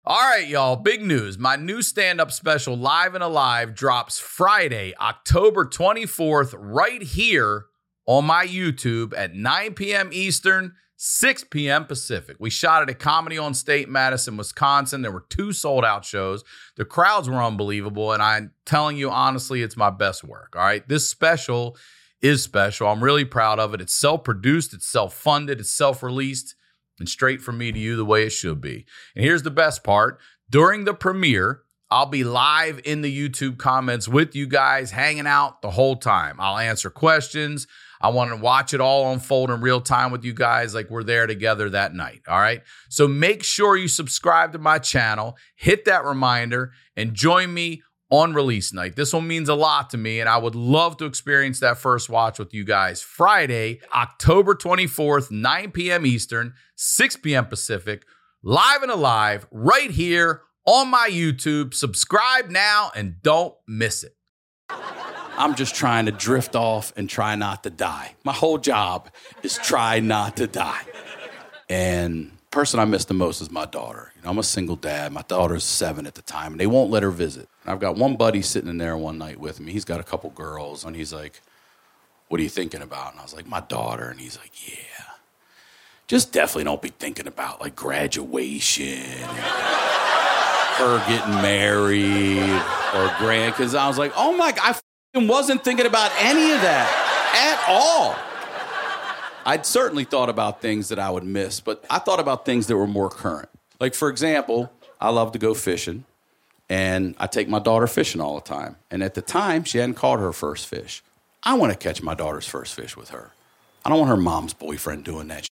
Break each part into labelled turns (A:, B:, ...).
A: All right, y'all, big news. My new stand-up special, Live and Alive, drops Friday, October 24th, right here on my YouTube at 9 p.m. Eastern, 6 p.m. Pacific. We shot it at Comedy on State, Madison, Wisconsin. There were 2 sold-out shows. The crowds were unbelievable, and I'm telling you, honestly, it's my best work, all right? This special is special. I'm really proud of it. It's self-produced. It's self-funded. It's self-released. And straight from me to you the way it should be. And here's the best part. During the premiere, I'll be live in the YouTube comments with you guys, hanging out the whole time. I'll answer questions. I want to watch it all unfold in real time with you guys like we're there together that night, all right? So make sure you subscribe to my channel, hit that reminder, and join me on release night. This one means a lot to me, and I would love to experience that first watch with you guys. Friday, October 24th, 9 p.m. Eastern, 6 p.m. Pacific, Live and Alive, right here on my YouTube. Subscribe now and don't miss it.
B: I'm just trying to drift off and try not to die. My whole job is try not to die. And the person I miss the most is my daughter. You know, I'm a single dad. My daughter's 7 at the time, and they won't let her visit. And I've got one buddy sitting in there one night with me. He's got a couple girls, and he's like, "What are you thinking about?" And I was like, "My daughter." And he's like, "Yeah. Just definitely don't be thinking about, like, graduation and her getting married or grand." Because I was like, oh, my God, I wasn't thinking about any of that at all. I'd certainly thought about things that I would miss, but I thought about things that were more current. Like, for example, I love to go fishing, and I take my daughter fishing all the time. And at the time, she hadn't caught her first fish. I want to catch my daughter's first fish with her. I don't want her mom's boyfriend doing that shit.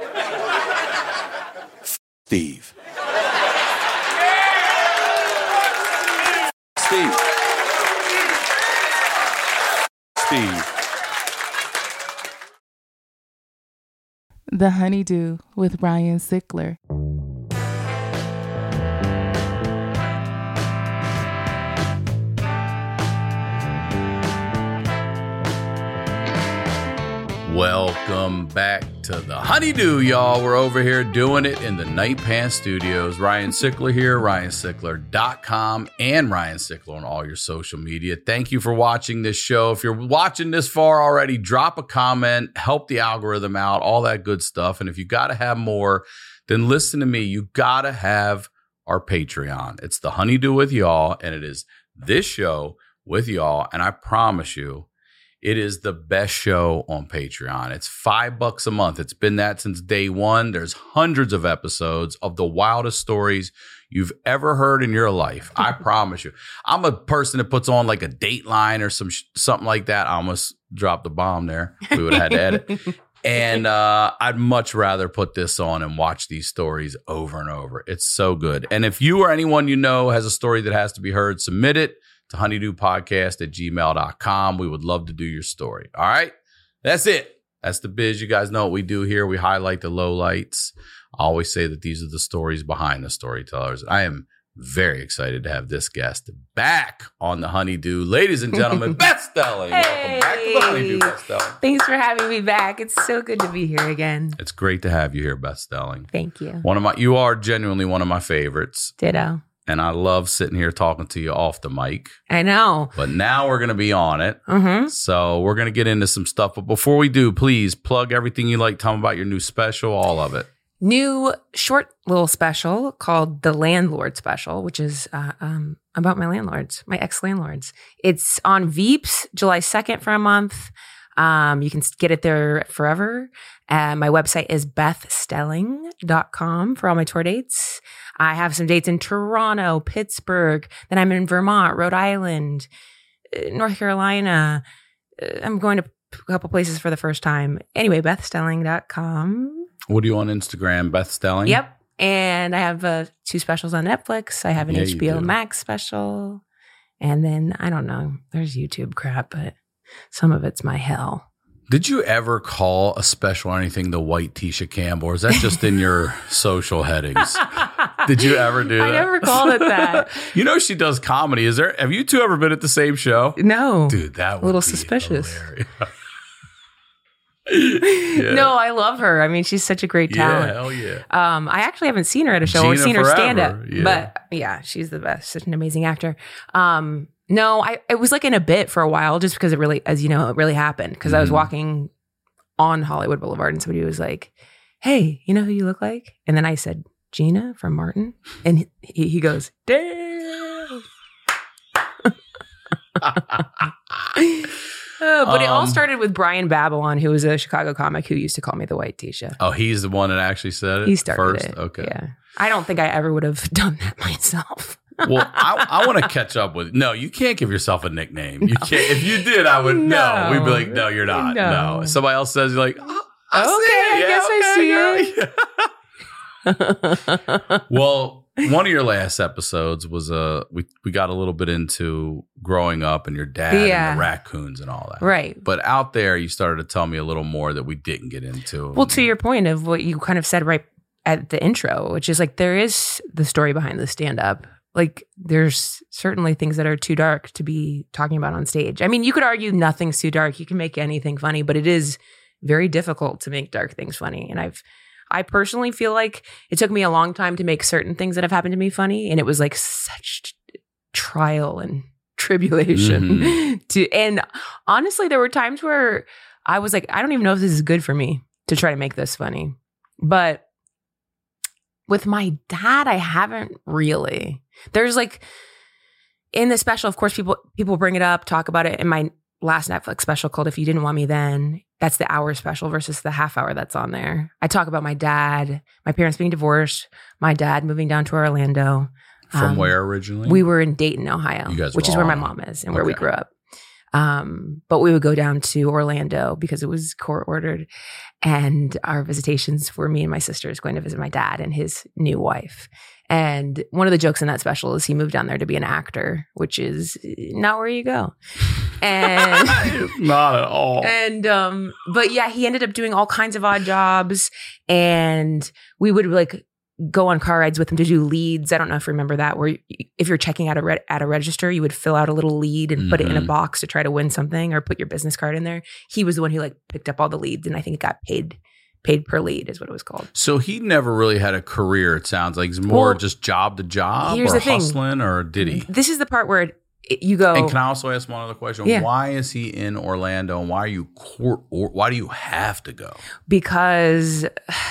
B: Steve. Steve.
C: The Honeydew with Ryan Sickler.
A: Welcome back to the Honeydew, y'all. We're over here doing it in the Night Pants Studios. Ryan Sickler here, RyanSickler.com, and Ryan Sickler on all your social media. Thank you for watching this show. If you're watching this far already, drop a comment, help the algorithm out, all that good stuff. And if you got to have more, then listen to me. You got to have our Patreon. It's the Honeydew with y'all, and it is this show with y'all. And I promise you, it is the best show on Patreon. It's $5 a month. It's been that since day one. There's hundreds of episodes of the wildest stories you've ever heard in your life. I promise you. I'm a person that puts on like a Dateline or something like that. I almost dropped the bomb there. We would have had to edit. And I'd much rather put this on and watch these stories over and over. It's so good. And if you or anyone you know has a story that has to be heard, submit it to honeydewpodcast@gmail.com. We would love to do your story. All right? That's it. That's the biz. You guys know what we do here. We highlight the lowlights. I always say that these are the stories behind the storytellers. I am very excited to have this guest back on the Honeydew. Ladies and gentlemen, Beth Stelling.
D: Hey.
A: Welcome back to the Honeydew, Beth Stelling.
D: Thanks for having me back. It's so good to be here again.
A: It's great to have you here, Beth Stelling.
D: Thank you.
A: You are genuinely one of my favorites.
D: Ditto.
A: And I love sitting here talking to you off the mic.
D: I know.
A: But now we're going to be on it. Mm-hmm. So we're going to get into some stuff. But before we do, please plug everything you like. Tell them about your new special, all of it.
D: New short little special called The Landlord Special, which is about my landlords, my ex-landlords. It's on Veeps, July 2nd for a month. You can get it there forever. My website is bethstelling.com for all my tour dates. I have some dates in Toronto, Pittsburgh. Then I'm in Vermont, Rhode Island, North Carolina. I'm going to a couple places for the first time. Anyway, bethstelling.com.
A: What are you on Instagram, Beth Stelling?
D: Yep. And I have 2 specials on Netflix. I have an HBO Max special. And then, I don't know, there's YouTube crap, but some of it's my hell.
A: Did you ever call a special or anything the White Tisha Campbell, or is that just in your social headings? Did you ever do that?
D: I never called it that.
A: You know she does comedy. Have you two ever been at the same show?
D: No.
A: Dude, that would
D: a little
A: be
D: suspicious.
A: Hilarious.
D: No, I love her. I mean, she's such a great talent.
A: Yeah, hell yeah.
D: I actually haven't seen her at a show or
A: Gina
D: seen her
A: forever.
D: stand up,
A: Yeah.
D: but yeah, she's the best. Such an amazing actor. No, it was like in a bit for a while, just because it really, as you know, it really happened. Because I was walking on Hollywood Boulevard and somebody was like, "Hey, you know who you look like?" And then I said, "Gina from Martin," and he goes, "Damn." But it all started with Brian Babylon, who was a Chicago comic who used to call me the White Tisha.
A: Oh, he's the one that actually said it.
D: He started
A: first?
D: it.
A: Okay.
D: Yeah. I don't think I ever would have done that myself.
A: Well, I want to catch up with. No, you can't give yourself a nickname. You can't. If you did, I would. No, we'd be like, no, you're not. No. If somebody else says, you're like, oh, I guess. Well, one of your last episodes was we got a little bit into growing up and your dad and the raccoons and all that.
D: Right.
A: But out there, you started to tell me a little more that we didn't get into.
D: Well, to your point of what you kind of said right at the intro, which is like there is the story behind the stand-up. Like there's certainly things that are too dark to be talking about on stage. I mean, you could argue nothing's too dark. You can make anything funny, but it is very difficult to make dark things funny. And I personally feel like it took me a long time to make certain things that have happened to me funny. And it was like such trial and tribulation and honestly, there were times where I was like, I don't even know if this is good for me to try to make this funny. But with my dad, I haven't really. There's like in the special, of course, people bring it up, talk about it. In my last Netflix special called If You Didn't Want Me Then, that's the hour special versus the half hour that's on there. I talk about my dad, my parents being divorced, my dad moving down to Orlando.
A: From where originally?
D: We were in Dayton, Ohio, which is where my mom is and where we grew up. But we would go down to Orlando because it was court ordered. And our visitations were me and my sisters going to visit my dad and his new wife. And one of the jokes in that special is he moved down there to be an actor, which is not where you go. And
A: not at all.
D: And but yeah, he ended up doing all kinds of odd jobs, and we would like go on car rides with him to do leads. I don't know if you remember that, where if you're checking out at a register, you would fill out a little lead and put it in a box to try to win something or put your business card in there. He was the one who like picked up all the leads, and I think it got paid per lead is what it was called.
A: So he never really had a career, it sounds like. He's more just job to job or hustling, or did he?
D: This is the part where you go.
A: And can I also ask one other question?
D: Yeah.
A: Why is he in Orlando, and why why do you have to go?
D: Because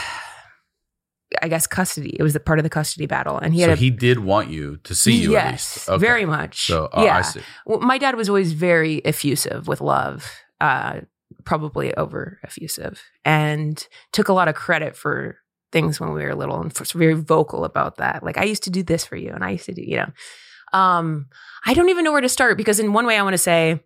D: I guess custody. It was the part of the custody battle. And he did want you to see you at least.
A: Okay.
D: Very much.
A: So I see.
D: Well, my dad was always very effusive with love. Probably over effusive, and took a lot of credit for things when we were little, and was very vocal about that. Like, I used to do this for you, and I used to do, I don't even know where to start, because in one way I want to say,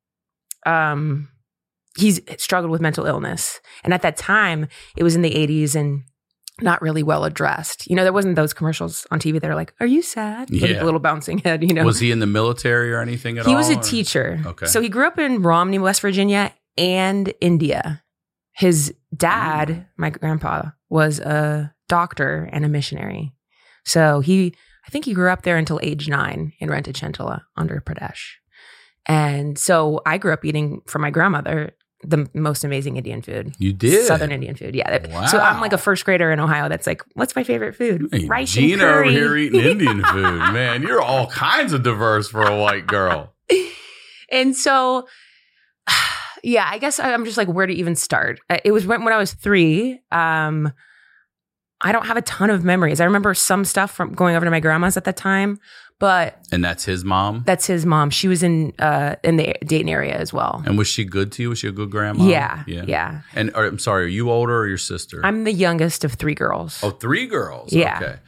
D: he's struggled with mental illness. And at that time, it was in the 80s and not really well addressed. There wasn't those commercials on TV that are like, "Are you sad?" With a little bouncing head,
A: Was he in the military or anything at all?
D: He was a teacher.
A: Okay.
D: So he grew up in Romney, West Virginia, and India. His dad, my grandpa, was a doctor and a missionary. So I think he grew up there until age 9 in Rentachentala, Andhra Pradesh. And so I grew up eating from my grandmother the most amazing Indian food.
A: You did?
D: Southern Indian food, yeah.
A: Wow.
D: So I'm like a first grader in Ohio that's like, what's my favorite food?
A: Hey,
D: Rice
A: Gina
D: and curry.
A: over here eating Indian food. Man, you're all kinds of diverse for a white girl.
D: And so, yeah, I guess I'm just like, where to even start? It was when I was 3. I don't have a ton of memories. I remember some stuff from going over to my grandma's at that time, but...
A: And that's his mom?
D: That's his mom. She was in the Dayton area as well.
A: And was she good to you? Was she a good grandma?
D: Yeah.
A: And I'm sorry, are you older or your sister?
D: I'm the youngest of 3 girls.
A: Oh, 3 girls.
D: Yeah.
A: Okay.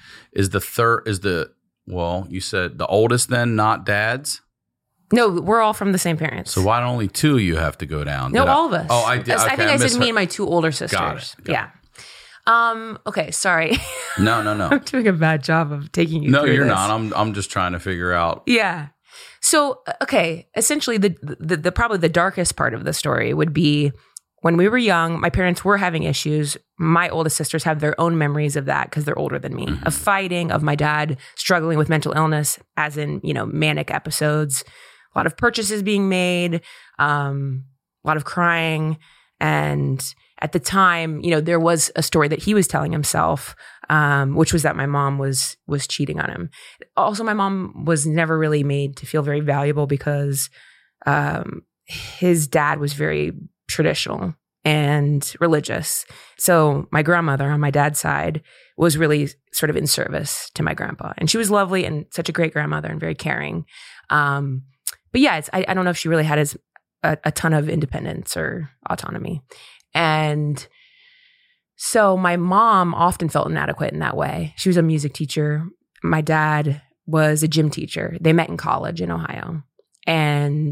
A: You said the oldest then not dad's?
D: No, we're all from the same parents.
A: So why only 2 you have to go down?
D: No, all of us.
A: Oh, I did. Okay,
D: I think I said me and my 2 older sisters.
A: Got it.
D: Yeah. Okay, sorry.
A: No.
D: I'm doing a bad job of taking you through this.
A: No, you're not. I'm just trying to figure out.
D: Yeah. So, okay, essentially the probably the darkest part of the story would be when we were young, my parents were having issues. My oldest sisters have their own memories of that because they're older than me, of fighting, of my dad struggling with mental illness, as in, manic episodes, a lot of purchases being made, a lot of crying. And at the time, there was a story that he was telling himself, which was that my mom was cheating on him. Also, my mom was never really made to feel very valuable because his dad was very traditional and religious. So my grandmother on my dad's side was really sort of in service to my grandpa. And she was lovely and such a great grandmother and very caring. But yeah, I don't know if she really had a ton of independence or autonomy. And so my mom often felt inadequate in that way. She was a music teacher. My dad was a gym teacher. They met in college in Ohio. And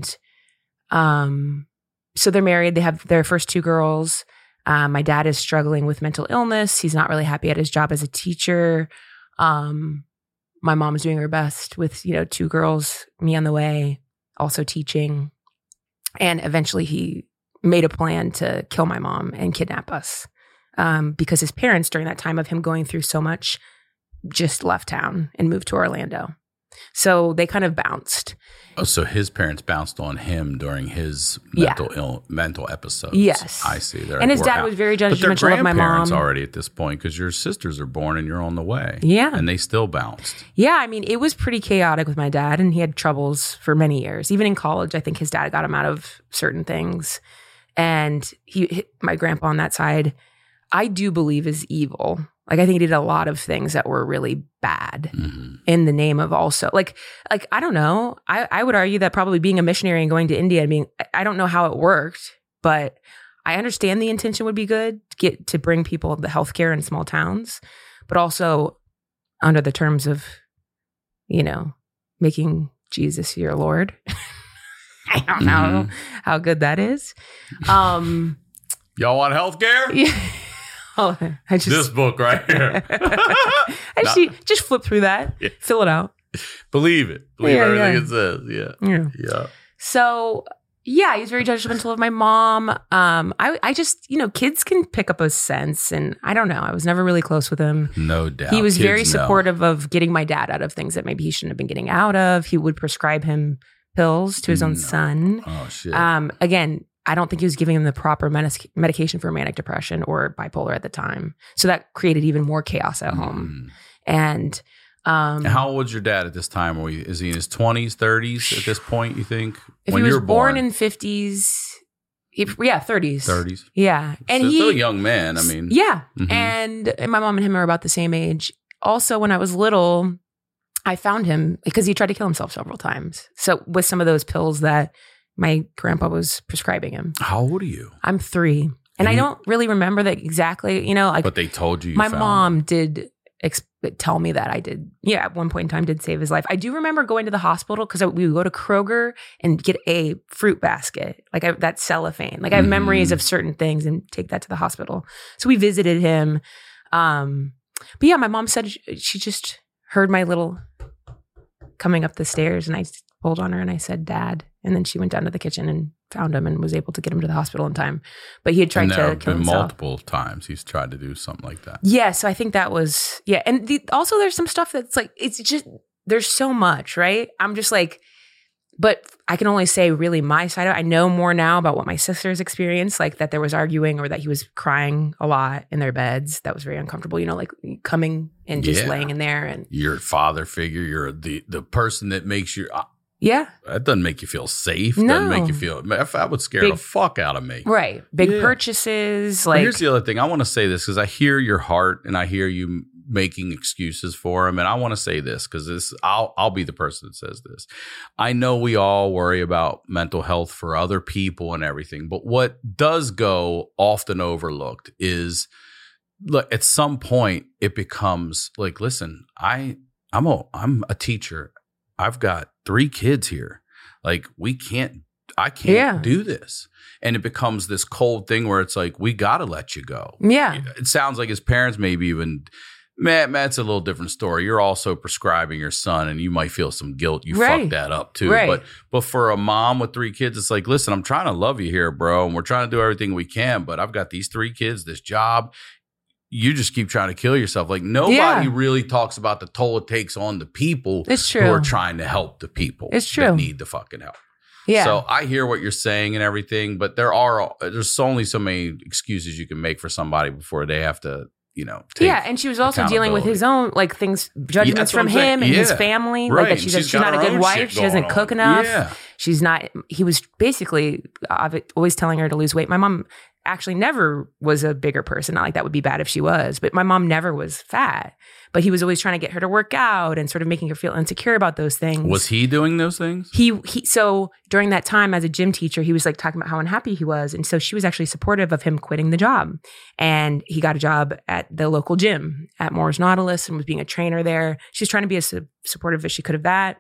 D: so they're married. They have their first 2 girls. My dad is struggling with mental illness. He's not really happy at his job as a teacher. My mom is doing her best with, 2 girls, me on the way, also teaching. And eventually he made a plan to kill my mom and kidnap us because his parents, during that time of him going through so much, just left town and moved to Orlando. So they kind of bounced.
A: Oh, so his parents bounced on him during his mental episodes.
D: Yes.
A: I see.
D: And his dad was very judgmental of my mom.
A: Already at this point because your sisters are born and you're on the way.
D: Yeah.
A: And they still bounced.
D: Yeah. I mean, it was pretty chaotic with my dad and he had troubles for many years. Even in college, I think his dad got him out of certain things. And my grandpa on that side, I do believe is evil. Like, I think he did a lot of things that were really bad in the name of also like, I don't know. I would argue that probably being a missionary and going to India and I don't know how it worked, but I understand the intention would be good to bring people the healthcare in small towns, but also under the terms of, making Jesus your Lord. I don't know how good that is.
A: Y'all want healthcare?
D: Yeah.
A: This book right here.
D: Just flip through that, fill it out.
A: Believe it. Believe everything it says. Yeah.
D: So yeah, he's very judgmental of my mom. I just, kids can pick up a sense, and I don't know. I was never really close with him.
A: No doubt.
D: He was very supportive of getting my dad out of things that maybe he shouldn't have been getting out of. He would prescribe him pills to his own son.
A: Oh shit.
D: Again, I don't think he was giving him the proper medication for manic depression or bipolar at the time. So that created even more chaos at home. And
A: how old was your dad at this time? Is he in his 20s, 30s at this point, you think?
D: If he was born in 50s, 30s.
A: 30s.
D: Yeah. And
A: so still a young man, I mean.
D: Yeah. And my mom and him are about the same age. Also, when I was little, I found him because he tried to kill himself several times. So with some of those pills that my grandpa was prescribing him.
A: How old are you?
D: I'm 3. And I don't really remember that exactly, but
A: they told you
D: my
A: found
D: mom
A: him.
D: did tell me that I did. Yeah, at one point in time did save his life. I do remember going to the hospital because we would go to Kroger and get a fruit basket, that cellophane. I have memories of certain things and take that to the hospital. So we visited him. But yeah, my mom said she just heard my little coming up the stairs and I pulled on her and I said, "Dad." And then she went down to the kitchen and found him and was able to get him to the hospital in time. But he had tried to kill himself.
A: Multiple times he's tried to do something like that.
D: Yeah, so I think that was, yeah. And also there's some stuff that's it's just, there's so much, right? I'm just but I can only say really my side of it. I know more now about what my sisters experienced, that there was arguing or that he was crying a lot in their beds. That was very uncomfortable, coming and just laying in there. And
A: you're a father figure. You're the person that makes you...
D: Yeah.
A: That doesn't make you feel safe.
D: No.
A: Doesn't make you feel... That would scare the fuck out of me.
D: Right. Big purchases.
A: But here's the other thing. I want to say this because I hear your heart and I hear you making excuses for him. And I want to say this because I'll be the person that says this. I know we all worry about mental health for other people and everything. But what does go often overlooked is... Look, at some point it becomes listen, I'm a teacher. I've got 3 kids here. I can't do this. And it becomes this cold thing where it's we got to let you go.
D: Yeah.
A: It sounds like his parents maybe even, Matt's a little different story. You're also prescribing your son and you might feel some guilt. You fucked that up too.
D: Right.
A: But for a mom with 3 kids, it's listen, I'm trying to love you here, bro. And we're trying to do everything we can, but I've got these 3 kids, this job. You just keep trying to kill yourself. Nobody really talks about the toll it takes on the people who are trying to help the people
D: that
A: need the fucking help.
D: Yeah.
A: So I hear what you're saying and everything, but there's only so many excuses you can make for somebody before they have to, take
D: and she was also dealing with his own judgments from him and his family,
A: Right.
D: like that she's not a good wife, she doesn't cook enough.
A: Yeah.
D: She's not. He was basically always telling her to lose weight. My mom actually never was a bigger person. Not like that would be bad if she was, but my mom never was fat. But he was always trying to get her to work out and sort of making her feel insecure about those things.
A: Was he doing those things?
D: So during that time as a gym teacher, he was like talking about how unhappy he was. And so she was actually supportive of him quitting the job. And he got a job at the local gym at Moore's Nautilus and was being a trainer there. She was trying to be as supportive as she could of that.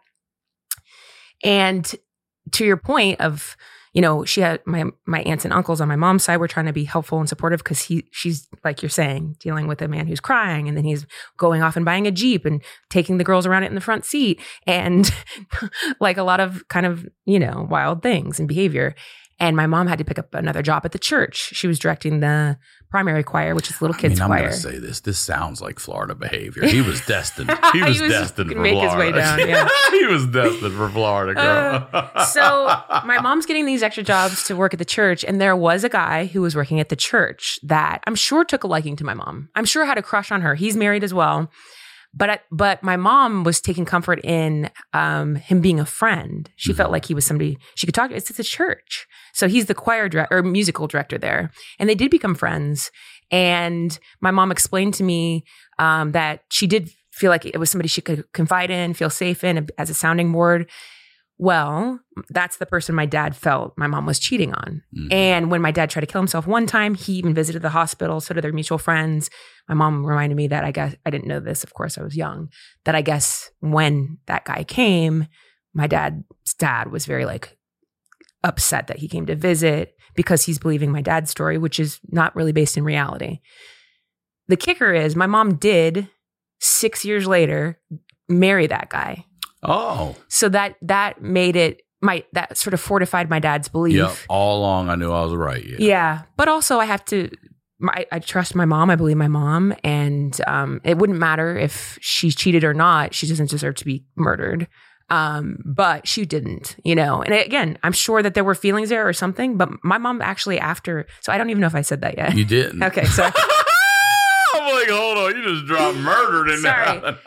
D: And to your point of, she had my aunts and uncles on my mom's side were trying to be helpful and supportive because she's like you're saying, dealing with a man who's crying, and then he's going off and buying a Jeep and taking the girls around it in the front seat, and like a lot of kind of, wild things and behavior. And my mom had to pick up another job at the church. She was directing the primary choir, which is little kids
A: I'm
D: choir.
A: going to say this. This sounds like Florida behavior. He was destined. He was destined for
D: make
A: Florida.
D: His way down, yeah.
A: He was destined for Florida, girl.
D: So my mom's getting these extra jobs to work at the church, and there was a guy who was working at the church that I'm sure took a liking to my mom. I'm sure had a crush on her. He's married as well. But my mom was taking comfort in him being a friend. She felt like he was somebody she could talk to. It's a church. So he's the choir director or musical director there. And they did become friends. And my mom explained to me that she did feel like it was somebody she could confide in, feel safe in as a sounding board. Well, that's the person my dad felt my mom was cheating on. Mm-hmm. And when my dad tried to kill himself one time, he even visited the hospital, so did their mutual friends. My mom reminded me that I didn't know this, of course, I was young, that I guess when that guy came, my dad's dad was very upset that he came to visit because he's believing my dad's story, which is not really based in reality. The kicker is my mom did 6 years later marry that guy.
A: Oh.
D: So that made it that sort of fortified my dad's belief.
A: Yep. All along I knew I was right. Yeah.
D: Yeah. But also I trust my mom. I believe my mom. And it wouldn't matter if she cheated or not. She doesn't deserve to be murdered. But she didn't, And again, I'm sure that there were feelings there or something. But my mom actually so I don't even know if I said that yet.
A: You didn't.
D: Okay. So
A: I'm like, hold on, you just dropped murdered in
D: Sorry.
A: there.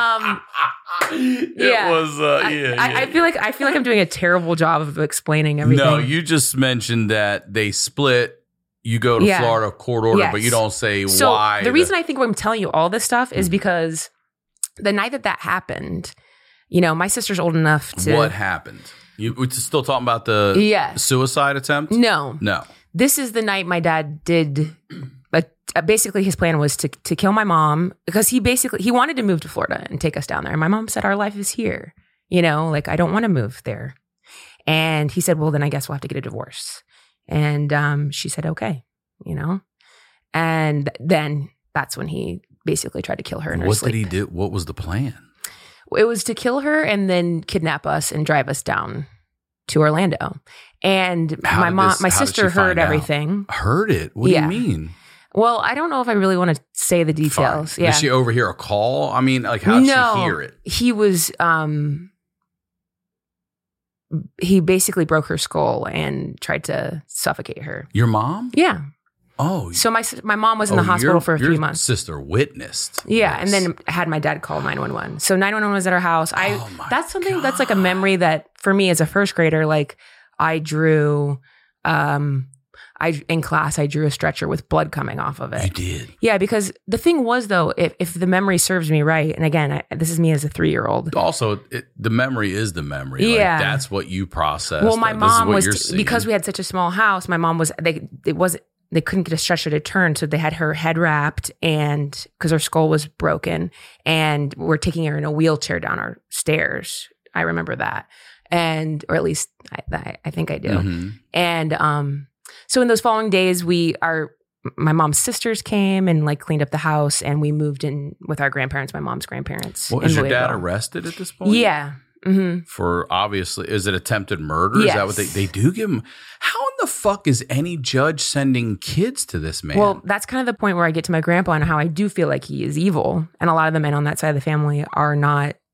D: I feel like I'm doing a terrible job of explaining everything.
A: No, you just mentioned that they split. You go to Florida court order, but you don't say why.
D: The reason I think I'm telling you all this stuff is because the night that happened, my sister's old enough to.
A: What happened? We're still talking about the suicide attempt?
D: No. This is the night my dad did. Basically, his plan was to kill my mom because he wanted to move to Florida and take us down there. And my mom said, our life is here. I don't want to move there. And he said, well, then I guess we'll have to get a divorce. And she said, okay, And then that's when he basically tried to kill her in her sleep.
A: What did he do? What was the plan?
D: It was to kill her and then kidnap us and drive us down to Orlando. And my sister heard everything.
A: Heard it? What do you mean?
D: Well, I don't know if I really want to say the details.
A: Fine. Yeah. Did she overhear a call? I mean, how did she hear it?
D: He was, he basically broke her skull and tried to suffocate her.
A: Your mom?
D: Yeah.
A: Oh.
D: So my mom was in the hospital for a few months.
A: Your sister witnessed.
D: Yeah. This. And then had my dad call 911. So 911 was at our house. That's something that's like a memory that for me as a first grader, I drew, in class, I drew a stretcher with blood coming off of it.
A: You did?
D: Yeah, because the thing was, though, if the memory serves me right, and again, this is me as a 3-year-old.
A: Also, the memory is the memory.
D: Yeah.
A: That's what you processed.
D: Well, my mom was, because we had such a small house, my mom was, they couldn't get a stretcher to turn, so they had her head wrapped, and because her skull was broken, and we're taking her in a wheelchair down our stairs. I remember that. Or at least I think I do. Mm-hmm. And, so in those following days, my mom's sisters came and cleaned up the house, and we moved in with our grandparents, my mom's grandparents.
A: Well, is your dad arrested at this point?
D: Yeah. Mm-hmm.
A: For obviously, is it attempted murder?
D: Yes.
A: Is that what they do give him? How in the fuck is any judge sending kids to this man?
D: Well, that's kind of the point where I get to my grandpa and how I do feel like he is evil. And a lot of the men on that side of the family are not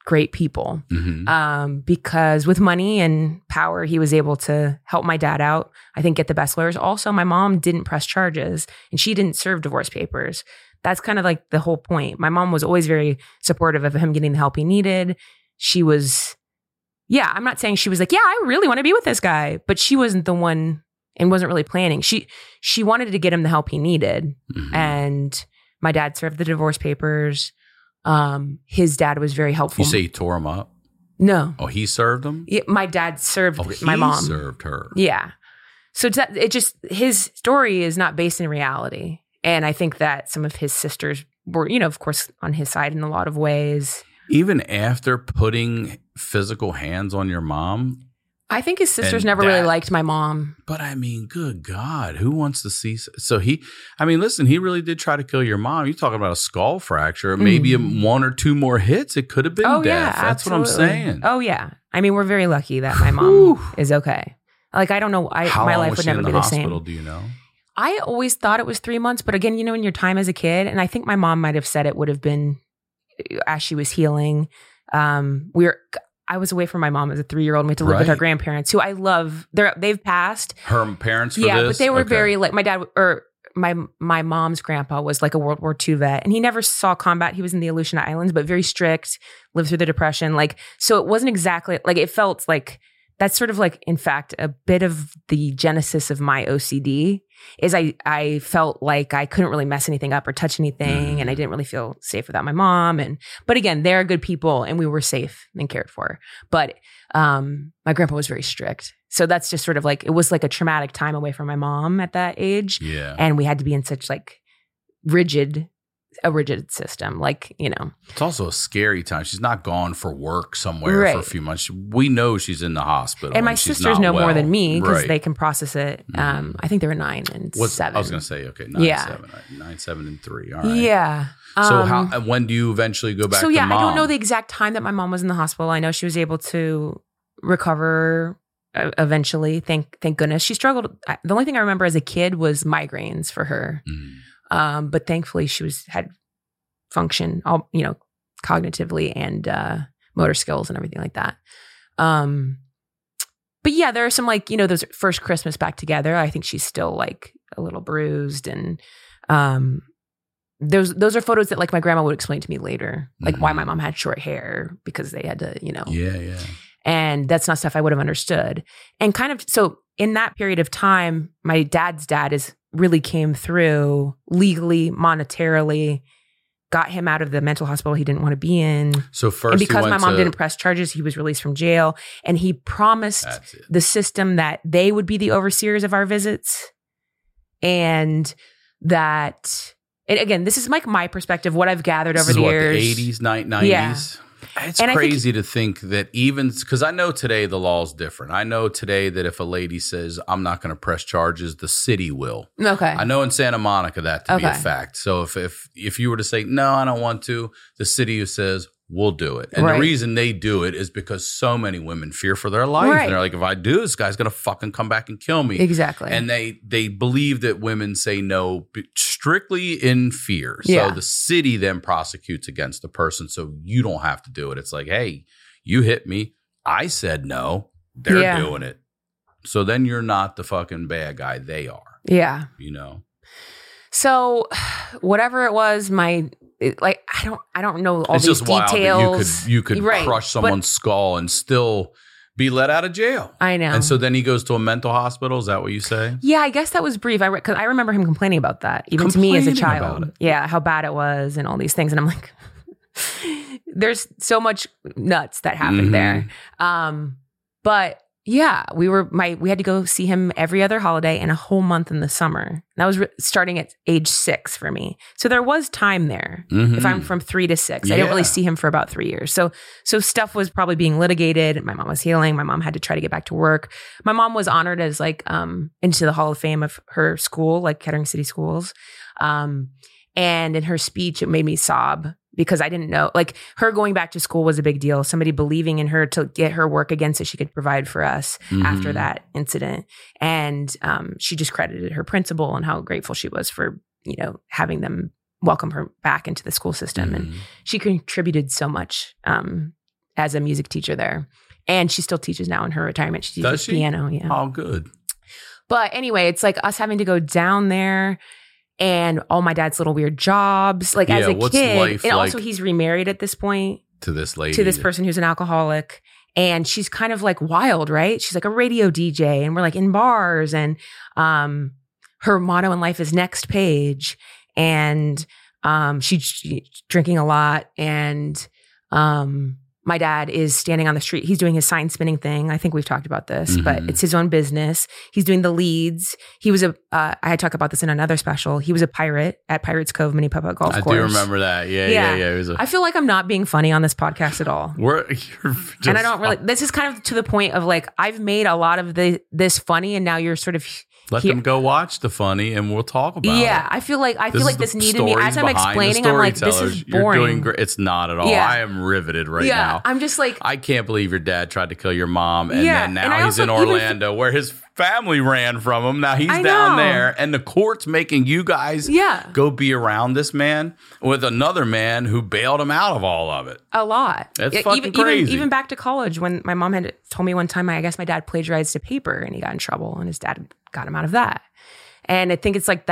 D: great people. Because with money and power, he was able to help my dad out, I think get the best lawyers. Also, my mom didn't press charges and she didn't serve divorce papers. That's kind of like the whole point. My mom was always very supportive of him getting the help he needed. She was, I'm not saying she was like, I really want to be with this guy, but she wasn't the one and wasn't really planning. She wanted to get him the help he needed. And my dad served the divorce papers. His dad was very helpful.
A: You say he tore him up?
D: No.
A: Oh, he served him?
D: Yeah, my dad served my mom.
A: He served her.
D: Yeah. So his story is not based in reality. And I think that some of his sisters were, of course, on his side in a lot of ways.
A: Even after putting physical hands on your mom?
D: I think his sisters never really liked my mom.
A: But I mean, good God, who wants to see? So he really did try to kill your mom. You're talking about a skull fracture, maybe one or two more hits. It could have been death.
D: Yeah,
A: that's
D: absolutely.
A: what I'm saying.
D: Oh, yeah. I mean, we're very lucky that my mom is okay. Like, I don't know. My life would never be the same.
A: How long was she in the hospital, do you know?
D: I always thought it was 3 months. But again, in your time as a kid, and I think my mom might have said it would have been as she was healing. I was away from my mom as a 3-year-old and we had to live with our grandparents, who I love. They've passed.
A: Her parents for
D: this? But they were
A: okay.
D: very like my dad or my mom's grandpa was like a World War II vet, and he never saw combat. He was in the Aleutian Islands, but very strict, lived through the Depression. Like, so it wasn't exactly like, it felt like that's sort of like, in fact, a bit of the genesis of my OCD is I felt like I couldn't really mess anything up or touch anything. And I didn't really feel safe without my mom. But again, they're good people and we were safe and cared for. But my grandpa was very strict. So that's just sort of like, it was like a traumatic time away from my mom at that age.
A: Yeah.
D: And we had to be in such like a rigid system, like,
A: It's also a scary time. She's not gone for work somewhere for a few months. We know she's in the hospital.
D: And my sisters know more than me because they can process it. I think they were 9 and 7.
A: I was going to say, 9, 7, and 3. All right.
D: Yeah.
A: So when do you eventually go back to mom?
D: I don't know the exact time that my mom was in the hospital. I know she was able to recover eventually. Thank goodness. She struggled. The only thing I remember as a kid was migraines for her. But thankfully she had function, all, cognitively and motor skills and everything like that. But yeah, there are some like, those first Christmas back together. I think she's still like a little bruised, and those are photos that like my grandma would explain to me later, like why my mom had short hair because they had to,
A: Yeah.
D: And that's not stuff I would have understood. And kind of, so in that period of time, my dad's dad really came through legally, monetarily, got him out of the mental hospital he didn't want to be in.
A: So first,
D: and because my mom didn't press charges, he was released from jail. And he promised the system that they would be the overseers of our visits. And that, and again, this is like my perspective, what I've gathered over the years.
A: The 80s, 90s?
D: Yeah.
A: It's crazy to think that even, because I know today the law is different. I know today that if a lady says, I'm not going to press charges, the city will.
D: Okay.
A: I know in Santa Monica that to be a fact. So if you were to say, no, I don't want to, the city says, we'll do it. And the reason they do it is because so many women fear for their life. And they're like, if I do, this guy's going to fucking come back and kill me.
D: Exactly.
A: And they believe that women say no strictly in fear. So the city then prosecutes against the person. So you don't have to do it. It's like, hey, you hit me. I said no. They're doing it. So then you're not the fucking bad guy. They are.
D: Yeah.
A: So
D: whatever it was, I don't know all
A: it's
D: these
A: just wild
D: details.
A: That you could crush someone's skull and still be let out of jail.
D: I know.
A: And so then he goes to a mental hospital. Is that what you say?
D: Yeah, I guess that was brief. Because I remember him complaining about that, even to me as a child. Yeah, how bad it was and all these things. And I'm like, there's so much nuts that happened there. But yeah, we had to go see him every other holiday and a whole month in the summer. That was starting at age 6 for me. So there was time there. If I'm from 3 to 6, I didn't really see him for about 3 years. So stuff was probably being litigated. My mom was healing. My mom had to try to get back to work. My mom was honored as like into the Hall of Fame of her school, like Kettering City Schools. And in her speech, it made me sob. Because I didn't know, like her going back to school was a big deal. Somebody believing in her to get her work again so she could provide for us after that incident. And she just credited her principal and how grateful she was for, having them welcome her back into the school system. And she contributed so much as a music teacher there. And she still teaches now in her retirement. She
A: Does
D: teaches
A: she?
D: piano. Yeah.
A: Oh, good.
D: But anyway, it's like us having to go down there and all my dad's little weird jobs. Like as a
A: what's
D: kid.
A: life
D: And also
A: like
D: he's remarried at this point
A: to this lady?
D: to this person who's an alcoholic. And she's kind of like wild, right? She's like a radio DJ and we're like in bars and her motto in life is next page. And she's drinking a lot. And my dad is standing on the street. He's doing his sign spinning thing. I think we've talked about this, but it's his own business. He's doing the leads. He was I had talked about this in another special. He was a pirate at Pirates Cove Mini Putt Golf Course.
A: I do remember that. Yeah. It was
D: I feel like I'm not being funny on this podcast at all.
A: you're just,
D: And I don't really, this is kind of to the point of like, I've made a lot of this funny and now you're sort of
A: let them go watch the funny and we'll talk about it.
D: Yeah, I feel like this needed me. As I'm
A: Stories behind the
D: explaining, I'm like, this is
A: storytellers. You're
D: boring.
A: doing great. It's not at all.
D: Yeah.
A: I am riveted right now.
D: I'm just like,
A: I can't believe your dad tried to kill your mom, and
D: Yeah,
A: then
D: and
A: now
D: I
A: he's
D: also
A: in
D: even
A: Orlando, where his family ran from him. Now he's
D: I
A: down
D: know.
A: there, and the court's making you guys go be around this man with another man who bailed him out of all of it.
D: a lot.
A: That's fucking crazy.
D: Even back to college, when my mom had told me one time, I guess my dad plagiarized a paper and he got in trouble, and his dad got him out of that. And I think it's like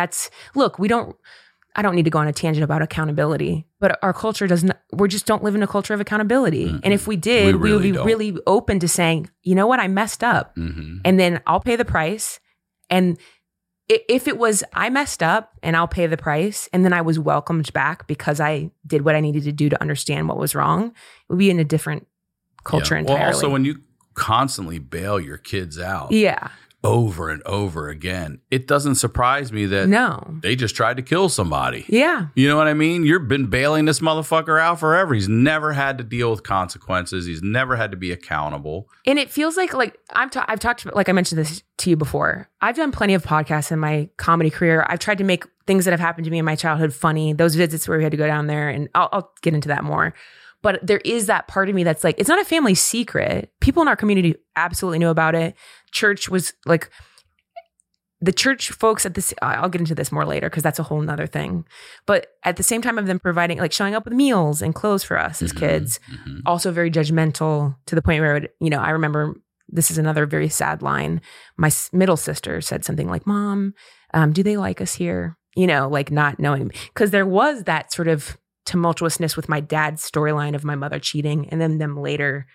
D: I don't need to go on a tangent about accountability, but our culture we just don't live in a culture of accountability. And if we did, we would be really open to saying, you know what, I messed up and then I'll pay the price. And if it was, I messed up and I'll pay the price and then I was welcomed back because I did what I needed to do to understand what was wrong, it would be in a different culture entirely.
A: Well, also when you constantly bail your kids out.
D: Yeah.
A: Over and over again, it doesn't surprise me that they just tried to kill somebody.
D: Yeah.
A: You know what I mean? You've been bailing this motherfucker out forever. He's never had to deal with consequences. He's never had to be accountable.
D: And it feels like I've talked about, like I mentioned this to you before. I've done plenty of podcasts in my comedy career. I've tried to make things that have happened to me in my childhood funny. Those visits where we had to go down there, and I'll get into that more. But there is that part of me that's like, it's not a family secret. People in our community absolutely knew about it. Church was like, the church folks at this, I'll get into this more later because that's a whole nother thing. But at the same time of them providing, like showing up with meals and clothes for us as kids, also very judgmental to the point where, I remember, this is another very sad line. My middle sister said something like, Mom, do they like us here? Like not knowing, because there was that sort of tumultuousness with my dad's storyline of my mother cheating and then them later,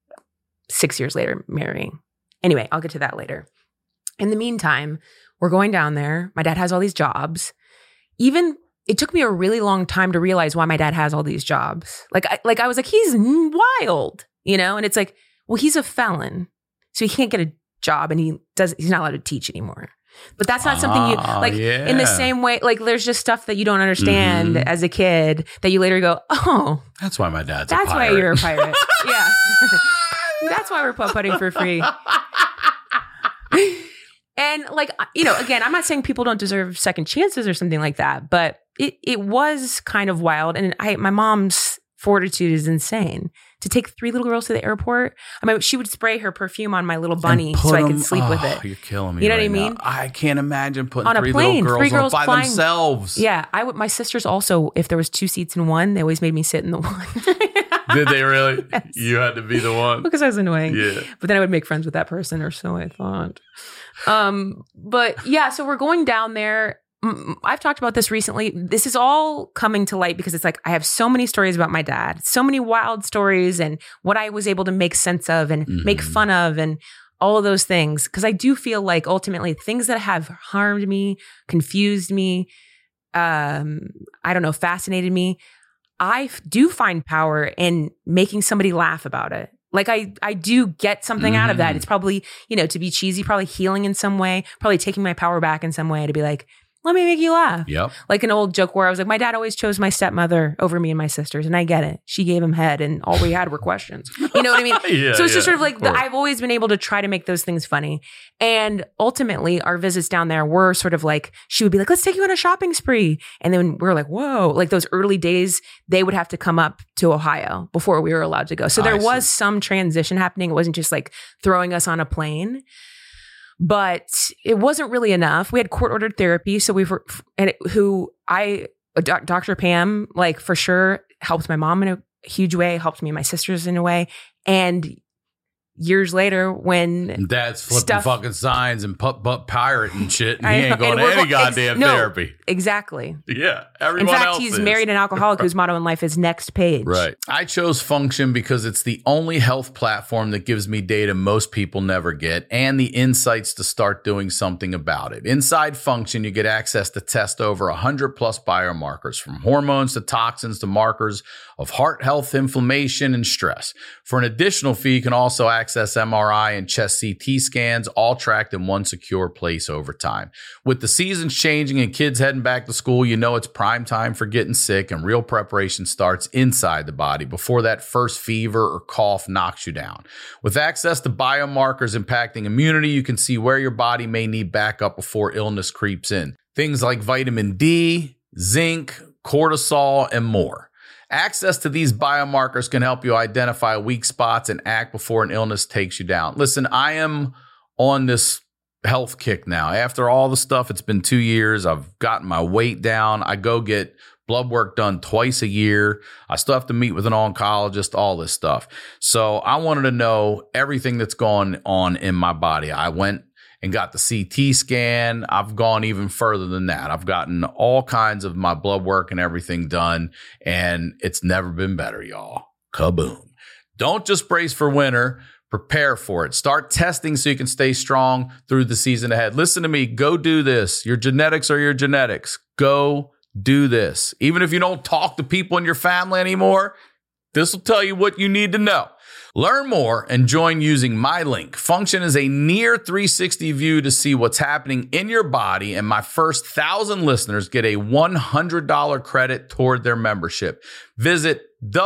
D: 6 years later, marrying. Anyway, I'll get to that later. In the meantime, we're going down there. My dad has all these jobs. It took me a really long time to realize why my dad has all these jobs. I was like, he's wild, and it's like, well, he's a felon, so he can't get a job and he's not allowed to teach anymore. But that's not something in the same way, like there's just stuff that you don't understand as a kid that you later go, oh,
A: that's why my dad's a
D: pirate. That's why you're a pirate. Yeah. That's why we're putt-putting for free. And again, I'm not saying people don't deserve second chances or something like that, but it was kind of wild. And my mom's fortitude is insane. To take 3 little girls to the airport. I mean, she would spray her perfume on my little bunny so I could sleep with it.
A: You're killing me.
D: You know
A: what
D: I mean?
A: Now. I can't imagine putting
D: on a
A: 3
D: plane,
A: little
D: 3 girls
A: by
D: flying.
A: themselves.
D: Yeah, my sisters also, if there was 2 seats in one, they always made me sit in the one.
A: Did they really?
D: Yes.
A: You had to be the one?
D: Because I was annoying.
A: Yeah.
D: But then I would make friends with that person, or so I thought. But yeah, so we're going down there. I've talked about this recently. This is all coming to light because it's like I have so many stories about my dad, so many wild stories and what I was able to make sense of and make fun of and all of those things. Because I do feel like ultimately things that have harmed me, confused me, fascinated me, I do find power in making somebody laugh about it. Like I do get something out of that. It's probably, to be cheesy, probably healing in some way, probably taking my power back in some way to be like, let me make you laugh.
A: Yep.
D: Like an old joke where I was like, my dad always chose my stepmother over me and my sisters. And I get it. She gave him head and all we had were questions. You know what I mean? So it's just sort of like, I've always been able to try to make those things funny. And ultimately our visits down there were sort of like, she would be like, let's take you on a shopping spree. And then we're like, whoa, like those early days, they would have to come up to Ohio before we were allowed to go. So there was some transition happening. It wasn't just like throwing us on a plane. But it wasn't really enough. We had court-ordered therapy, so Dr. Pam, like for sure, helped my mom huge way, helped me and my sisters in a way. And years later, when
A: Dad's flipping fucking signs and pirate and shit, and he ain't going to
D: we're
A: any goddamn therapy.
D: Exactly.
A: Yeah,
D: In
A: everyone
D: fact,
A: else
D: he's
A: is.
D: married an alcoholic whose motto in life is next page.
A: Right. I chose Function because it's the only health platform that gives me data most people never get and the insights to start doing something about it. Inside Function, you get access to test over 100 plus biomarkers, from hormones to toxins to markers of heart health, inflammation, and stress. For an additional fee, you can also access MRI and chest CT scans, all tracked in one secure place over time. With the seasons changing and kids heading back to school, you know it's prime time for getting sick, and real preparation starts inside the body before that first fever or cough knocks you down. With access to biomarkers impacting immunity, you can see where your body may need backup before illness creeps in. Things like vitamin D, zinc, cortisol, and more. Access to these biomarkers can help you identify weak spots and act before an illness takes you down. Listen, I am on this health kick now. After all the stuff, it's been 2 years. I've gotten my weight down. I go get blood work done twice a year. I still have to meet with an oncologist, all this stuff. So I wanted to know everything that's going on in my body. I went and got the CT scan. I've gone even further than that. I've gotten all kinds of my blood work and everything done, and it's never been better, y'all. Kaboom. Don't just brace for winter. Prepare for it. Start testing so you can stay strong through the season ahead. Listen to me. Go do this. Your genetics are your genetics. Go do this. Even if you don't talk to people in your family anymore, this will tell you what you need to know. Learn more and join using my link. Function is a near 360 view to see what's happening in your body, and my first 1,000 listeners get a $100 credit toward their membership. Visit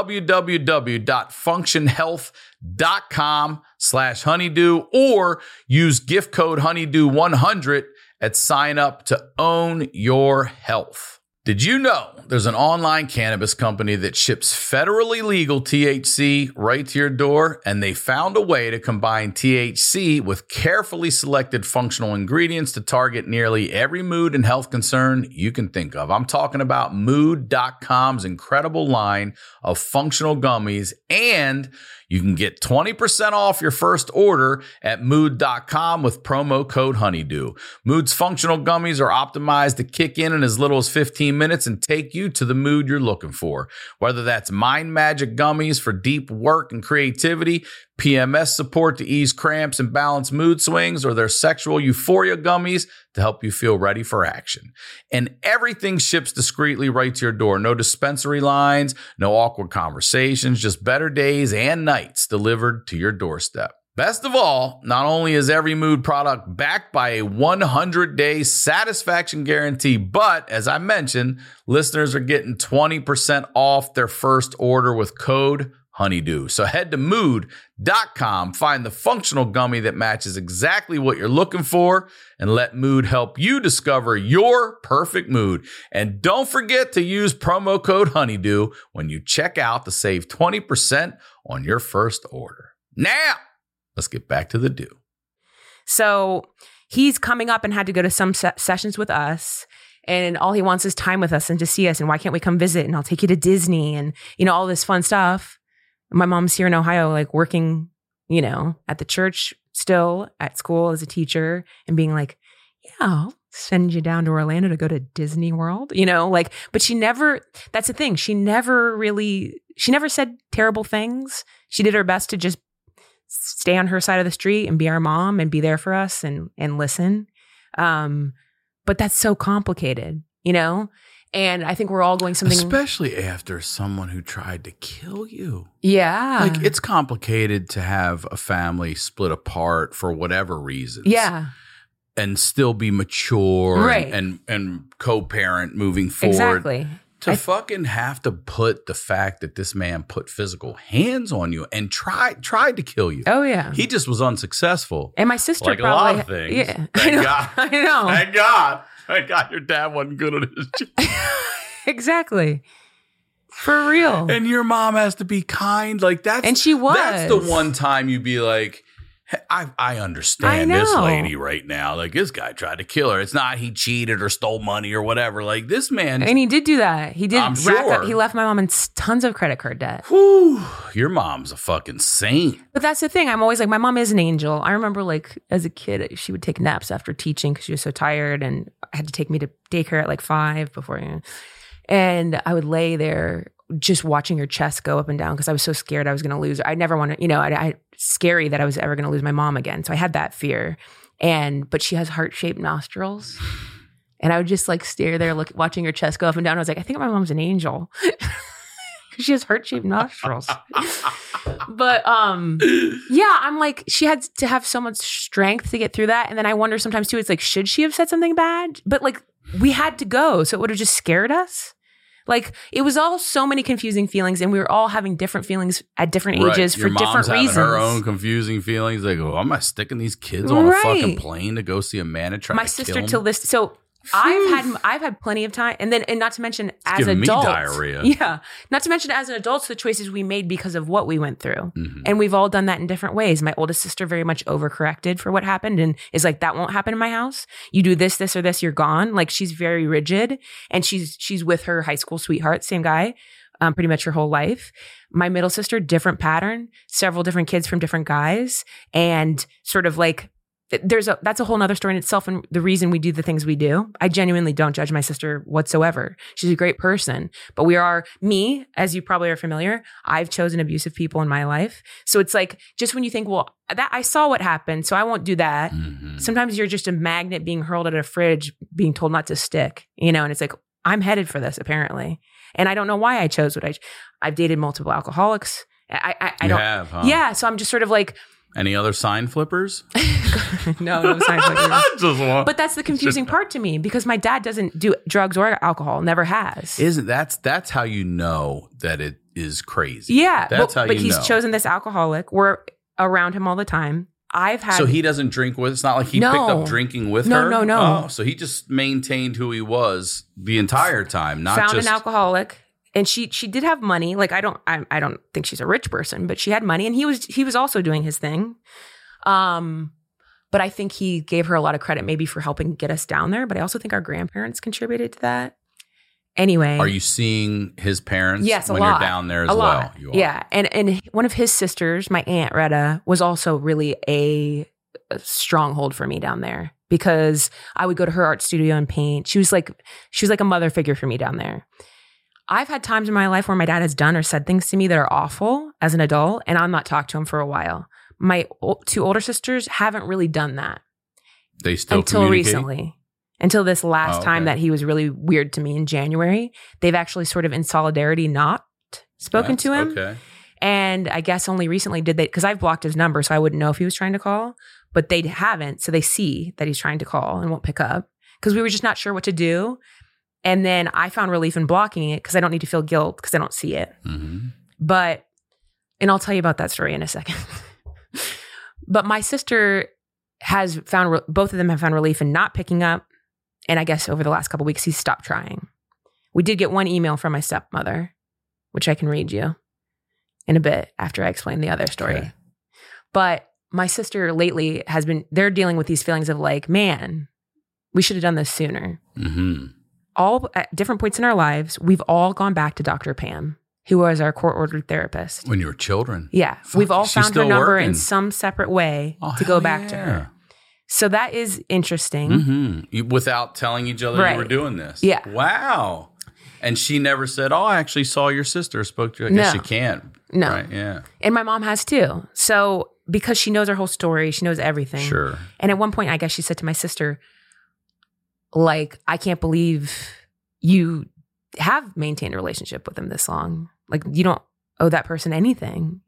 A: www.functionhealth.com/honeydew or use gift code honeydew100 at sign up to own your health. Did you know there's an online cannabis company that ships federally legal THC right to your door? And they found a way to combine THC with carefully selected functional ingredients to target nearly every mood and health concern you can think of. I'm talking about Mood.com's incredible line of functional gummies, and you can get 20% off your first order at Mood.com with promo code Honeydew. Mood's functional gummies are optimized to kick in as little as 15 minutes and take you to the mood you're looking for. Whether that's Mind Magic gummies for deep work and creativity, PMS support to ease cramps and balance mood swings, or their sexual euphoria gummies to help you feel ready for action. And everything ships discreetly right to your door. No dispensary lines, no awkward conversations, just better days and nights delivered to your doorstep. Best of all, not only is every Mood product backed by a 100-day satisfaction guarantee, but as I mentioned, listeners are getting 20% off their first order with code Honeydew. So head to Mood.com, find the functional gummy that matches exactly what you're looking for, and let Mood help you discover your perfect mood. And don't forget to use promo code Honeydew when you check out to save 20% on your first order. Now, let's get back to the do.
D: So he's coming up and had to go to some sessions with us. And all he wants is time with us and to see us. And why can't we come visit? And I'll take you to Disney and, all this fun stuff. My mom's here in Ohio, like working, at the church still, at school as a teacher, and being like, yeah, I'll send you down to Orlando to go to Disney World, but she never, that's the thing. She never said terrible things. She did her best to just stay on her side of the street and be our mom and be there for us and listen. But that's so complicated, And I think we're all going something...
A: Especially after someone who tried to kill you.
D: Yeah.
A: Like, it's complicated to have a family split apart for whatever reasons.
D: Yeah.
A: And still be mature
D: right.
A: and co-parent moving forward.
D: Exactly.
A: To fucking have to put the fact that this man put physical hands on you and tried to kill you.
D: Oh, yeah.
A: He just was unsuccessful.
D: And my sister
A: like
D: probably...
A: a lot of things.
D: Yeah.
A: Thank God.
D: I know.
A: Thank God. Thank God your dad wasn't good at his job.
D: Exactly. For real.
A: And your mom has to be kind. Like, that's...
D: And she was.
A: That's the one time you'd be like, I understand
D: I
A: this
D: know.
A: lady right now. Like, this guy tried to kill her. It's not he cheated or stole money or whatever. Like, this man.
D: And he did do that. He did
A: I'm
D: rack
A: sure.
D: up. He left my mom in tons of credit card debt.
A: Whew, your mom's a fucking saint.
D: But that's the thing. I'm always like, my mom is an angel. I remember like as a kid, she would take naps after teaching because she was so tired and had to take me to daycare at like 5 before. And I would lay there just watching her chest go up and down because I was so scared I was going to lose her. I never wanted, I scary that I was ever going to lose my mom again. So I had that fear. But she has heart-shaped nostrils. And I would just like stare there, watching her chest go up and down. I was like, I think my mom's an angel. She has heart-shaped nostrils. But yeah, I'm like, she had to have so much strength to get through that. And then I wonder sometimes too, it's like, should she have said something bad? But like, we had to go. So it would have just scared us. Like, it was all so many confusing feelings, and we were all having different feelings at different ages for different reasons.
A: Her own confusing feelings. Like, oh, am I sticking these kids on a fucking plane to go see a man and try to kill them?
D: Till this, so I've had plenty of time, and not to mention as
A: giving
D: adults,
A: me diarrhea.
D: Yeah, not to mention as an adult, the choices we made because of what we went through, and we've all done that in different ways. My oldest sister very much overcorrected for what happened, and is like, that won't happen in my house. You do this, this, or this, you're gone. Like, she's very rigid, and she's with her high school sweetheart, same guy, pretty much her whole life. My middle sister, different pattern, several different kids from different guys, and sort of like. That's a whole nother story in itself, and the reason we do the things we do. I genuinely don't judge my sister whatsoever. She's a great person, but me, as you probably are familiar, I've chosen abusive people in my life. So it's like, just when you think, well, that I saw what happened, so I won't do that. Sometimes you're just a magnet being hurled at a fridge, being told not to stick, and it's like, I'm headed for this apparently. And I don't know why I chose what I've dated multiple alcoholics. I don't have, huh? Yeah. So I'm just sort of like,
A: any other sign flippers?
D: No sign flippers. But that's the confusing part to me, because my dad doesn't do drugs or alcohol, never has.
A: That's how you know that it is crazy.
D: Yeah,
A: that's how you know.
D: But he's chosen this alcoholic. We're around him all the time.
A: So he doesn't drink with. It's not like he picked up drinking with her.
D: No.
A: Oh, so he just maintained who he was the entire time.
D: Found an alcoholic. And she did have money. Like, I don't think she's a rich person, but she had money, and he was also doing his thing. But I think he gave her a lot of credit maybe for helping get us down there. But I also think our grandparents contributed to that. Anyway,
A: are you seeing his parents?
D: Yes,
A: when you're down there as well.
D: You are. Yeah, and one of his sisters, my Aunt Retta, was also really a stronghold for me down there, because I would go to her art studio and paint. She was like a mother figure for me down there. I've had times in my life where my dad has done or said things to me that are awful as an adult, and I'm not talked to him for a while. My 2 older sisters haven't really done that.
A: They still
D: until recently. Until this last time that he was really weird to me in January. They've actually sort of in solidarity not spoken to him.
A: Okay.
D: And I guess only recently did they, because I've blocked his number, so I wouldn't know if he was trying to call, but they haven't. So they see that he's trying to call and won't pick up, because we were just not sure what to do. And then I found relief in blocking it, because I don't need to feel guilt because I don't see it. But, and I'll tell you about that story in a second. But my sister has found, both of them have found relief in not picking up. And I guess over the last couple of weeks, he's stopped trying. We did get one email from my stepmother, which I can read you in a bit after I explain the other story. Okay. But my sister lately they're dealing with these feelings of like, man, we should have done this sooner. All at different points in our lives, we've all gone back to Dr. Pam, who was our court-ordered therapist.
A: When you were children.
D: Yeah. We've all found her number in some separate way to go back to her. So that is interesting.
A: Without telling each other you were doing this.
D: Yeah.
A: Wow. And she never said, oh, I actually saw your sister, spoke to you. I guess she can't.
D: No.
A: Right? Yeah.
D: And my mom has too. So because she knows our whole story, she knows everything.
A: Sure.
D: And at one point, I guess she said to my sister, like, I can't believe you have maintained a relationship with him this long. Like, you don't owe that person anything,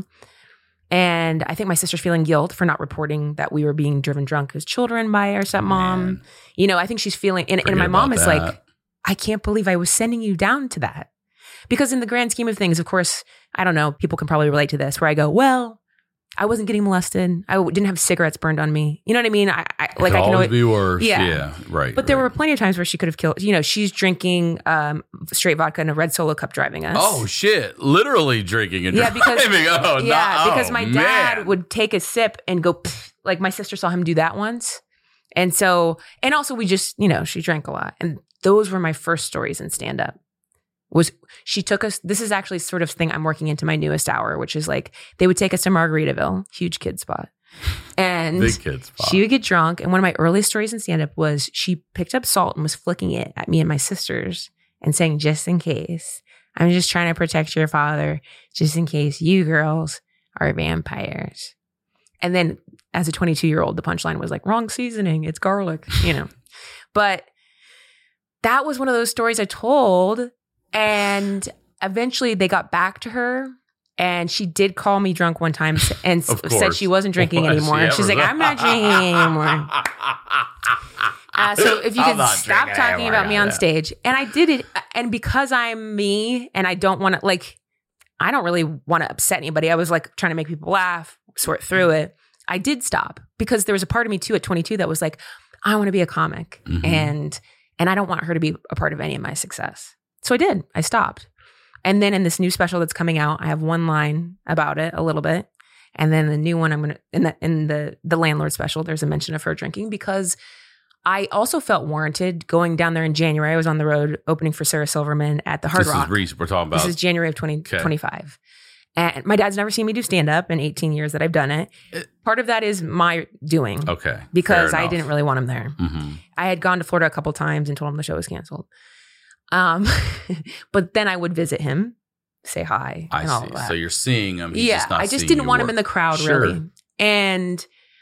D: And I think my sister's feeling guilt for not reporting that we were being driven drunk as children by our stepmom. I think she's feeling, and my mom is like, I can't believe I was sending you down to that. Because in the grand scheme of things, of course, I don't know, people can probably relate to this, where I go, well, I wasn't getting molested. I didn't have cigarettes burned on me. You know what I mean? I
A: can always be worse. Yeah, right.
D: But there were plenty of times where she could have killed. You know, she's drinking straight vodka in a red Solo cup driving us.
A: Oh shit! Literally drinking and driving.
D: Because my dad would take a sip and go. Like my sister saw him do that once, and also we just, you know, she drank a lot, and those were my first stories in stand up. Was she took us, this is actually sort of thing I'm working into my newest hour, which is like they would take us to Margaritaville, huge kid spot. And
A: big kid spot.
D: She would get drunk. And one of my earliest stories in stand-up was she picked up salt and was flicking it at me and my sisters and saying, just in case, I'm just trying to protect your father, just in case you girls are vampires. And then as a 22-year-old, the punchline was like, wrong seasoning, it's garlic, you know. But that was one of those stories I told. And eventually they got back to her, and she did call me drunk one time and said she wasn't drinking anymore. She's like, I'm not drinking anymore. So if you could stop talking about me on stage. And I did it. And because I'm me and I don't want to, like, I don't really want to upset anybody. I was like trying to make people laugh, sort through it. I did stop because there was a part of me too at 22 that was like, I want to be a comic. Mm-hmm. And I don't want her to be a part of any of my success. So I did. I stopped. And then in this new special that's coming out, I have one line about it a little bit. And then the new one, I'm going to, in the landlord special, there's a mention of her drinking, because I also felt warranted going down there in January. I was on the road opening for Sarah Silverman at the Hard Rock.
A: This is we're talking about.
D: This is January of 2025. And my dad's never seen me do stand-up in 18 years that I've done it. Part of that is my doing.
A: Okay.
D: Because I didn't really want him there. Mm-hmm. I had gone to Florida a couple times and told him the show was canceled. But then I would visit him, say hi, and all of that.
A: So you're seeing him. He's just not
D: I just didn't want him in the crowd, really. And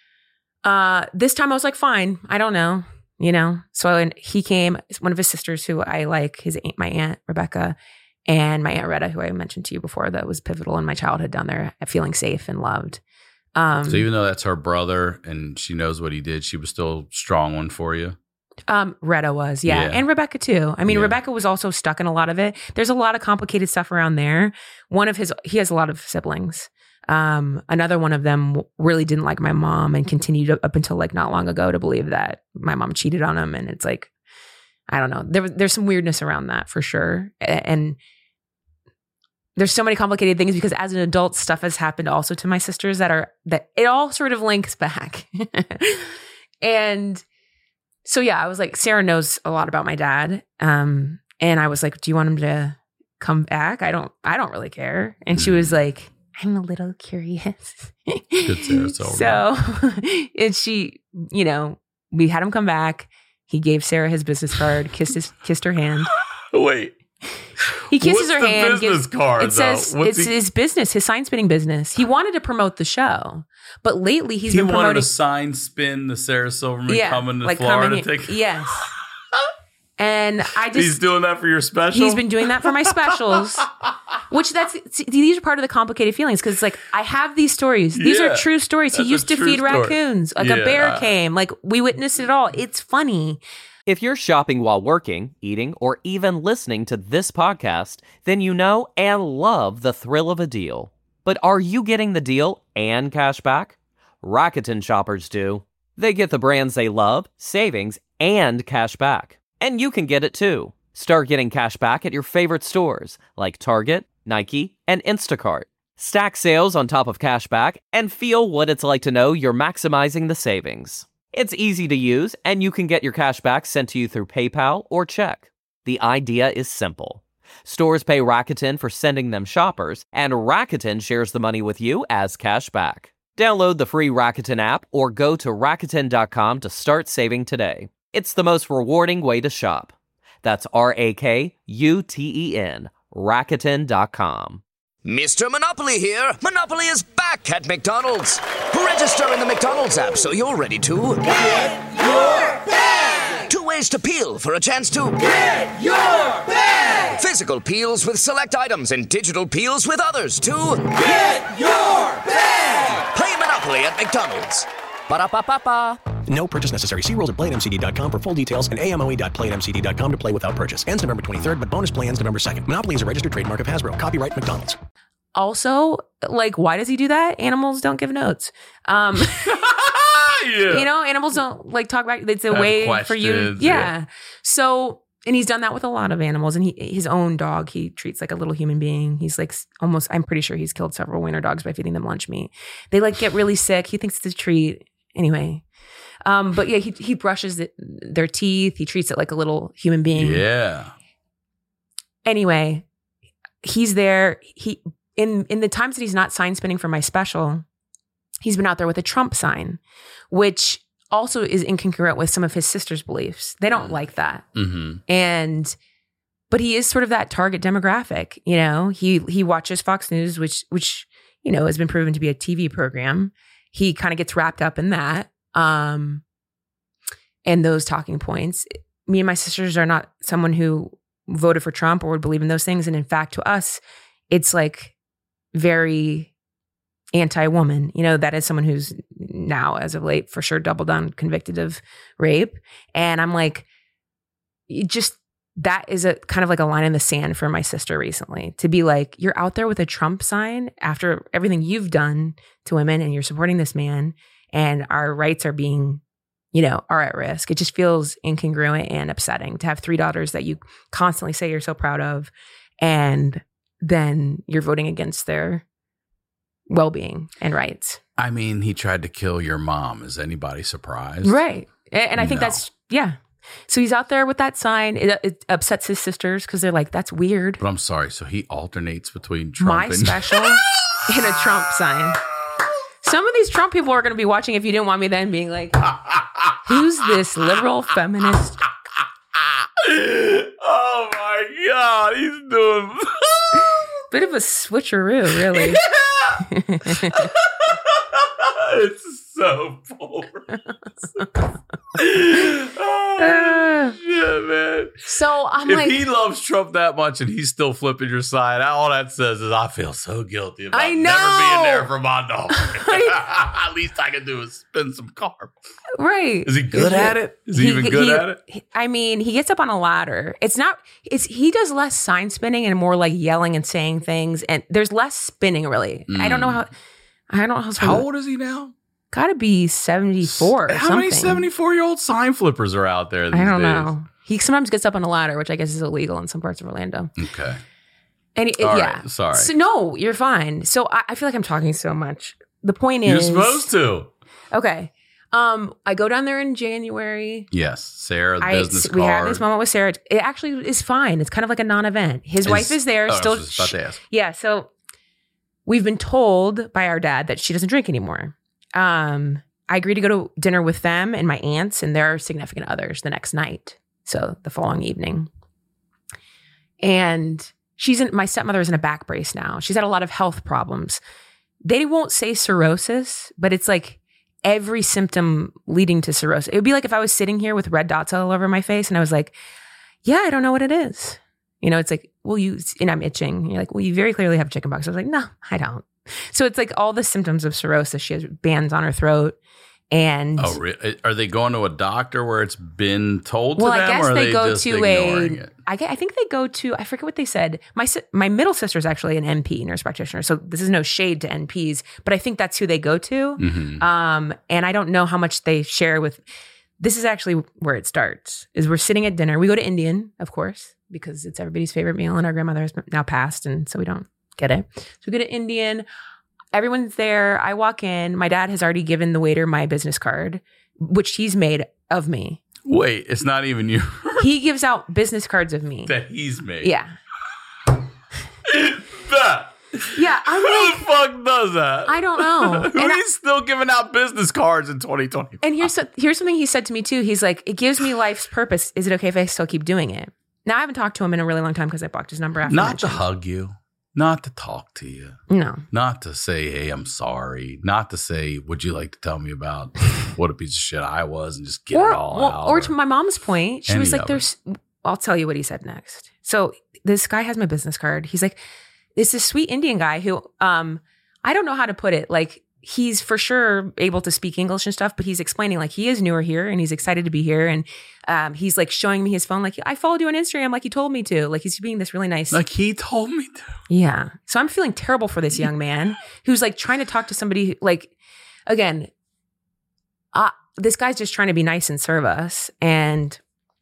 D: this time I was like, fine, I don't know, you know. So he came, one of his sisters who I like, my aunt Rebecca, and my aunt Retta, who I mentioned to you before, that was pivotal in my childhood down there, feeling safe and loved.
A: So even though that's her brother and she knows what he did, she was still a strong one for you?
D: Retta was, yeah. And Rebecca too. I mean, Rebecca was also stuck in a lot of it. There's a lot of complicated stuff around there. He has a lot of siblings. Another one of them really didn't like my mom and continued up until like not long ago to believe that my mom cheated on him. And it's like, I don't know. There's some weirdness around that for sure. And there's so many complicated things because as an adult, stuff has happened also to my sisters that it all sort of links back. And so, yeah, I was like, Sarah knows a lot about my dad. And I was like, do you want him to come back? I don't really care. And she was like, I'm a little curious.
A: Good Sarah Silverman.
D: So, and she, you know, we had him come back. He gave Sarah his business card, kissed her hand.
A: Wait.
D: He kisses her hand.
A: Business card,
D: it says it's his business, his sign spinning business. He wanted to promote the show, but lately he
A: wanted to sign spin the Sarah Silverman coming to Florida.
D: Yes. And
A: he's doing that for your special?
D: He's been doing that for my specials, these are part of the complicated feelings. Cause it's like, I have these stories. These are true stories. He used to feed raccoons. Like a bear came, like we witnessed it all. It's funny.
E: If you're shopping while working, eating, or even listening to this podcast, then you know and love the thrill of a deal. But are you getting the deal and cash back? Rakuten shoppers do. They get the brands they love, savings, and cash back. And you can get it too. Start getting cash back at your favorite stores like Target, Nike, and Instacart. Stack sales on top of cash back and feel what it's like to know you're maximizing the savings. It's easy to use, and you can get your cash back sent to you through PayPal or check. The idea is simple. Stores pay Rakuten for sending them shoppers, and Rakuten shares the money with you as cash back. Download the free Rakuten app or go to Rakuten.com to start saving today. It's the most rewarding way to shop. That's Rakuten, Rakuten.com.
F: Mr. Monopoly here. Monopoly is back at McDonald's. Register in the McDonald's app so you're ready to get your bag. 2 ways to peel for a chance to get your bag. Physical peels with select items and digital peels with others to get your bag. Play Monopoly at McDonald's. Ba-da-ba-ba-ba.
G: No purchase necessary. See rules at playatmcd.com for full details and AMOE.playatmcd.com to play without purchase. Ends November 23rd, but bonus play ends November 2nd. Monopoly is a registered trademark of Hasbro. Copyright McDonald's.
D: Also, like, why does he do that? Animals don't give notes.
A: Yeah.
D: You know, animals don't like talk back. It's a way for you.
A: questions,
D: Yeah. So, and he's done that with a lot of animals. And his own dog, he treats like a little human being. He's like almost, I'm pretty sure he's killed several wiener dogs by feeding them lunch meat. They like get really sick. He thinks it's a treat. Anyway. But yeah, he brushes their teeth. He treats it like a little human being.
A: Yeah.
D: Anyway, he's there. In the times that he's not sign spinning for my special, he's been out there with a Trump sign, which also is incongruent with some of his sister's beliefs. They don't like that.
A: Mm-hmm.
D: But he is sort of that target demographic. You know, he watches Fox News, which, you know, has been proven to be a TV program. He kind of gets wrapped up in that. And those talking points. Me and my sisters are not someone who voted for Trump or would believe in those things. And in fact, to us, it's like very anti-woman. You know, that is someone who's now, as of late, for sure, double down convicted of rape. And I'm like, that is a kind of like a line in the sand for my sister recently, to be like, you're out there with a Trump sign after everything you've done to women and you're supporting this man and our rights are being, you know, are at risk. It just feels incongruent and upsetting to have 3 daughters that you constantly say you're so proud of, and then you're voting against their well-being and rights.
A: I mean, he tried to kill your mom. Is anybody surprised?
D: Right. And I think
A: No.
D: that's, yeah. So he's out there with that sign. It upsets his sisters because they're like, that's weird.
A: But I'm sorry. So he alternates between Trump
D: My
A: and
D: special and a Trump sign. Some of these Trump people are going to be watching if you didn't want me then being like, who's this liberal feminist?
A: Oh my God. He's doing.
D: Bit of a switcheroo, really.
A: It's so polar. Oh, shit, man.
D: So I'm
A: If
D: like,
A: he loves Trump that much and he's still flipping your side, all that says is I feel so guilty about
D: I
A: never
D: know.
A: being there for my dog. At least I can do is spin some carbs.
D: right.
A: Is he good at it? Is he even good at it?
D: I mean, he gets up on a ladder. He does less sign spinning and more like yelling and saying things. And there's less spinning, really. I don't know how.
A: How old is he now?
D: Gotta be 74 or
A: How
D: something.
A: many 74-year-old sign flippers are out there these
D: I don't
A: days?
D: know. He sometimes gets up on a ladder, which I guess is illegal in some parts of Orlando.
A: Okay.
D: And
A: All
D: yeah.
A: right, sorry.
D: So, no, you're fine. So I feel like I'm talking so much. The point is,
A: You're supposed to.
D: Okay. I go down there in January.
A: Yes. Sarah, the business card.
D: We had this moment with Sarah. It actually is fine. It's kind of like a non-event. His wife is there.
A: I
D: Still,
A: was just about to ask.
D: yeah. So we've been told by our dad that she doesn't drink anymore. I agreed to go to dinner with them and my aunts and their significant others the next night. So the following evening. And my stepmother is in a back brace now. She's had a lot of health problems. They won't say cirrhosis, but it's like every symptom leading to cirrhosis. It would be like if I was sitting here with red dots all over my face and I was like, yeah, I don't know what it is. You know, it's like, and I'm itching. And you're like, well, you very clearly have chickenpox. I was like, no, I don't. So it's like all the symptoms of cirrhosis. She has bands on her throat. And
A: are they going to a doctor where it's been told to them?
D: I guess
A: or are
D: they go
A: just
D: to
A: ignoring it?
D: I think they go to, I forget what they said. My middle sister is actually an NP, nurse practitioner. So this is no shade to NPs, but I think that's who they go to.
A: Mm-hmm.
D: And I don't know how much they share with, this is actually where it starts, is we're sitting at dinner. We go to Indian, of course, because it's everybody's favorite meal and our grandmother has now passed. And so we don't get it. So we go to Indian. Everyone's there. I walk in. My dad has already given the waiter my business card, which he's made of me.
A: Wait, it's not even you.
D: He gives out business cards of me.
A: That he's made.
D: Yeah.
A: That.
D: Yeah. I'm
A: Who
D: like,
A: the fuck does that?
D: I don't know.
A: Who
D: And
A: is still giving out business cards in 2020?
D: And here's something he said to me too. He's like, it gives me life's purpose. Is it okay if I still keep doing it? Now I haven't talked to him in a really long time because I blocked his number after.
A: Not to hug you. Not to talk to you.
D: No.
A: Not to say, hey, I'm sorry. Not to say, would you like to tell me about what a piece of shit I was and just get it all out.
D: Or to my mom's point, she was
A: any
D: like,
A: of
D: I'll tell you what he said next. So this guy has my business card. He's like, this is sweet Indian guy who, I don't know how to put it. Like, he's for sure able to speak English and stuff, but he's explaining like he is newer here and he's excited to be here. And he's like showing me his phone, like, I followed you on Instagram like you told me to. Like he's being this really nice.
A: Like he told me to.
D: Yeah. So I'm feeling terrible for this young man who's like trying to talk to somebody like, again, this guy's just trying to be nice and serve us. And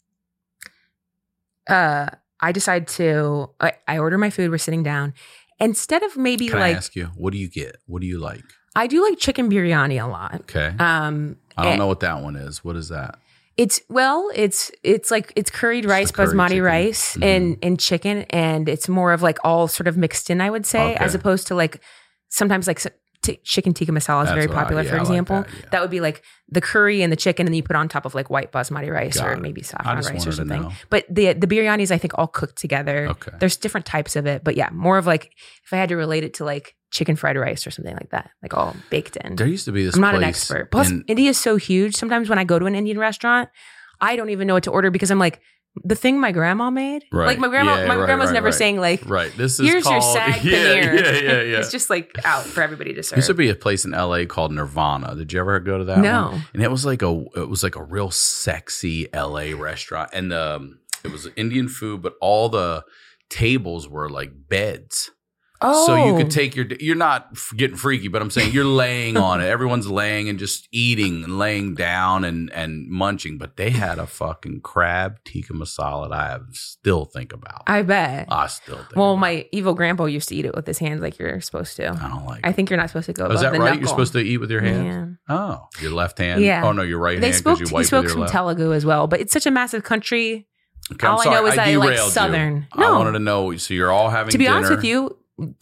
D: I decide to, I order my food. We're sitting down. Instead of maybe
A: Can
D: like,
A: I ask you, what do you get? What do you like?
D: I do like chicken biryani a lot.
A: Okay. I don't know what that one is. What is that?
D: It's like it's curried rice,
A: curry
D: basmati
A: chicken.
D: rice, and chicken, and it's more of like all sort of mixed in, I would say,
A: Okay.
D: as opposed to like sometimes like chicken tikka masala is
A: That's
D: very
A: what I-
D: popular,
A: yeah,
D: for
A: I like
D: example.
A: that, yeah.
D: That would be like the curry and the chicken, and then you put on top of like white basmati rice
A: Got
D: or
A: it.
D: maybe
A: I
D: saffron
A: just
D: rice or
A: wanted to
D: something.
A: know.
D: But the biryani is, I think, all cooked together.
A: Okay.
D: There's different types of it, but yeah, more of like if I had to relate it to like chicken fried rice or something like that, like all baked in.
A: There used to be this
D: I'm not an
A: place
D: expert. Plus,
A: in-
D: India is so huge. Sometimes when I go to an Indian restaurant, I don't even know what to order because I'm like, the thing my grandma made?
A: Right.
D: Like my grandma's never saying like,
A: right. This is
D: here's
A: called,
D: your sag
A: yeah,
D: paneer.
A: Yeah.
D: It's just like out for everybody to serve.
A: Used to be a place in LA called Nirvana. Did you ever go to that
D: No.
A: one? And it was like a real sexy LA restaurant. And it was Indian food, but all the tables were like beds.
D: Oh.
A: So you could take you're not getting freaky, but I'm saying you're laying on it. Everyone's laying and just eating and laying down and munching. But they had a fucking crab tikka masala that I still think about.
D: I bet.
A: I still think
D: Well,
A: about.
D: my evil grandpa used to eat it with his hands like you're supposed to.
A: I don't like
D: I
A: it.
D: think you're not supposed to go
A: Oh,
D: above
A: is that
D: the
A: right?
D: knuckle.
A: You're supposed to eat with your hands?
D: Yeah.
A: Oh, your left hand?
D: Yeah.
A: Oh, no, your right
D: They
A: hand
D: spoke.
A: because you
D: He
A: wipe
D: spoke
A: with your
D: some
A: left.
D: Telugu as well, but it's such a massive country.
A: Okay, I'm
D: all I
A: sorry.
D: know is that I like
A: derailed you.
D: Southern.
A: I
D: No.
A: wanted to know. So you're all having
D: To be
A: dinner.
D: honest with you,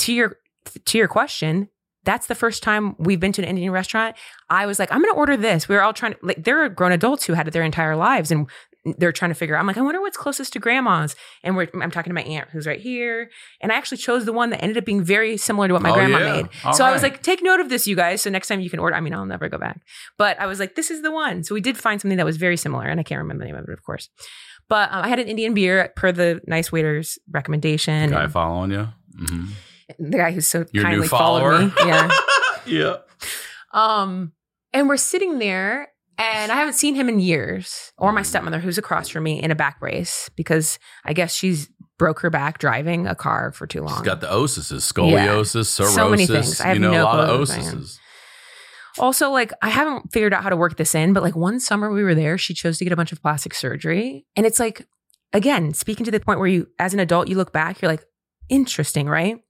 D: to your question, that's the first time we've been to an Indian restaurant. I was like, I'm going to order this. We were all trying to, like, there are grown adults who had it their entire lives and they're trying to figure out, I'm like, I wonder what's closest to grandma's. And I'm talking to my aunt who's right here. And I actually chose the one that ended up being very similar to what my
A: Oh,
D: grandma
A: yeah.
D: made.
A: All
D: so I was
A: right.
D: like, take note of this, you guys. So next time you can order, I mean, I'll never go back. But I was like, this is the one. So we did find something that was very similar. And I can't remember the name of it, of course. But I had an Indian beer per the nice waiter's recommendation.
A: Guy
D: And
A: following you? Mm-hmm.
D: the guy who's so
A: Your new
D: kindly
A: follower?
D: followed me. Yeah.
A: Yeah.
D: And we're sitting there and I haven't seen him in years, or my stepmother who's across from me in a back brace because I guess she's broke her back driving a car for too long.
A: She's got the osises, scoliosis, cirrhosis.
D: So many things. I have no
A: a lot
D: clue
A: of
D: what I am.
A: osises.
D: Also, like, I haven't figured out how to work this in, but like one summer we were there, she chose to get a bunch of plastic surgery. And it's like, again, speaking to the point where you, as an adult, you look back, you're like, interesting, right?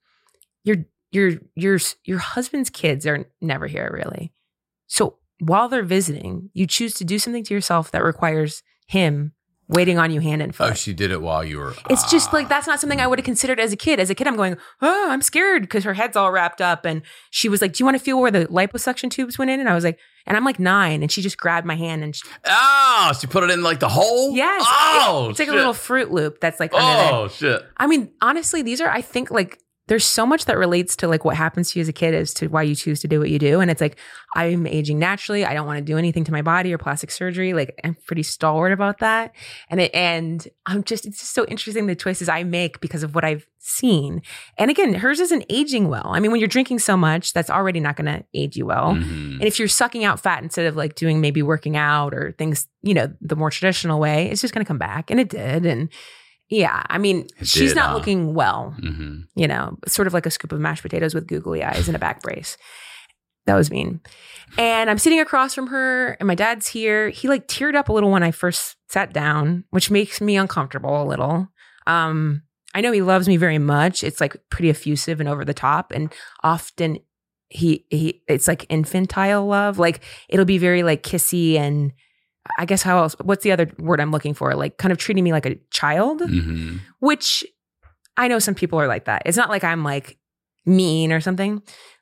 D: Your husband's kids are never here, really. So while they're visiting, you choose to do something to yourself that requires him waiting on you hand and foot.
A: Oh, she did it while you were.
D: It's just like, that's not something I would have considered as a kid. As a kid, I'm going, oh, I'm scared because her head's all wrapped up. And she was like, do you want to feel where the liposuction tubes went in? And I was like, and I'm like 9. And she just grabbed my hand and
A: Oh, she put it in like the hole?
D: yes.
A: Oh,
D: it's like
A: shit.
D: a little Fruit Loop that's like under there.
A: Oh, shit.
D: I mean, honestly, these are, I think, like, there's so much that relates to like what happens to you as a kid as to why you choose to do what you do. And it's like, I'm aging naturally. I don't want to do anything to my body or plastic surgery. Like, I'm pretty stalwart about that. And I'm just, it's just so interesting the choices I make because of what I've seen. And again, hers isn't aging well. I mean, when you're drinking so much, that's already not going to age you well.
A: Mhm.
D: And if you're sucking out fat instead of like doing maybe working out or things, you know, the more traditional way, it's just going to come back. And it did. And yeah, I mean, she's
A: did,
D: not
A: huh?
D: looking well,
A: Mhm.
D: you know, sort of like a scoop of mashed potatoes with googly eyes and a back brace. That was mean. And I'm sitting across from her and my dad's here. He like teared up a little when I first sat down, which makes me uncomfortable a little. I know he loves me very much. It's like pretty effusive and over the top. And often he it's like infantile love. Like it'll be very like kissy and I guess how else, what's the other word I'm looking for? Like kind of treating me like a child,
A: Mhm.
D: which I know some people are like that. It's not like I'm like mean or something,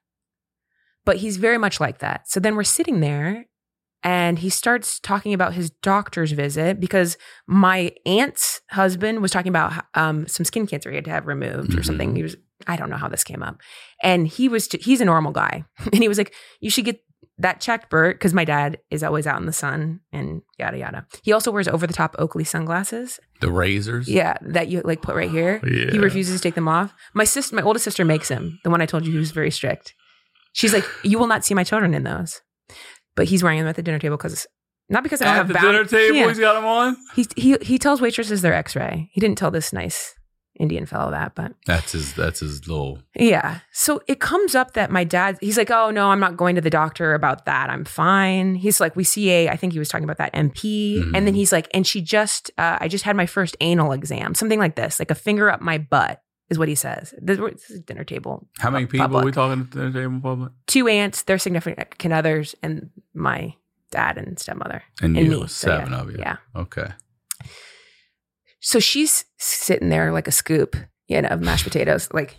D: but he's very much like that. So then we're sitting there and he starts talking about his doctor's visit because my aunt's husband was talking about some skin cancer he had to have removed or something. He was, I don't know how this came up. And he's a normal guy. And he was like, you should get that checked, Bert, because my dad is always out in the sun and yada, yada. He also wears over-the-top Oakley sunglasses.
A: The razors?
D: Yeah, that you like put right here.
A: Yeah.
D: He refuses to take them off. My oldest sister makes him. The one I told you who was very strict. She's like, you will not see my children in those. But he's wearing them at the dinner table not because I don't have
A: the dinner table. He's got them on.
D: He tells waitresses they're X-ray. He didn't tell this nice Indian fellow that, but
A: that's his little.
D: Yeah. So it comes up that my dad, he's like, oh no, I'm not going to the doctor about that. I'm fine. He's like, we see I think he was talking about that MP.
A: Mm-hmm.
D: And then he's like, and I just had my first anal exam, something like this, like a finger up my butt is what he says. This is dinner table.
A: How many people
D: public.
A: are we talking at the dinner table public?
D: 2 aunts, their significant others, and my dad and stepmother.
A: And you,
D: me.
A: 7
D: So,
A: of you.
D: Yeah.
A: Okay.
D: So she's sitting there like a scoop, of mashed potatoes. Like,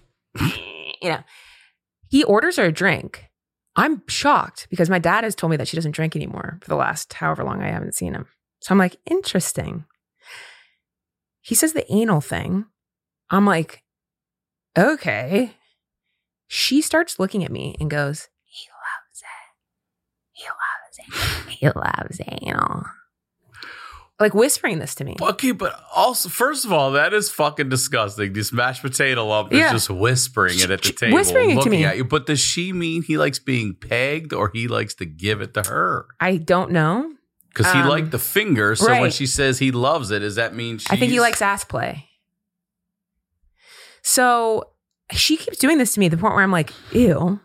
D: he orders her a drink. I'm shocked because my dad has told me that she doesn't drink anymore for the last however long I haven't seen him. So I'm like, interesting. He says the anal thing. I'm like, okay. She starts looking at me and goes, he loves anal. Like whispering this to me.
A: Okay, but also, first of all, that is fucking disgusting. This mashed potato lump is just whispering it at the table.
D: Whispering it to me.
A: At you. But does she mean he likes being pegged or he likes to give it to her?
D: I don't know.
A: Because he liked the finger. So
D: right.
A: when she says he loves it, does that mean
D: I think he likes ass play. So she keeps doing this to me to the point where I'm like, ew,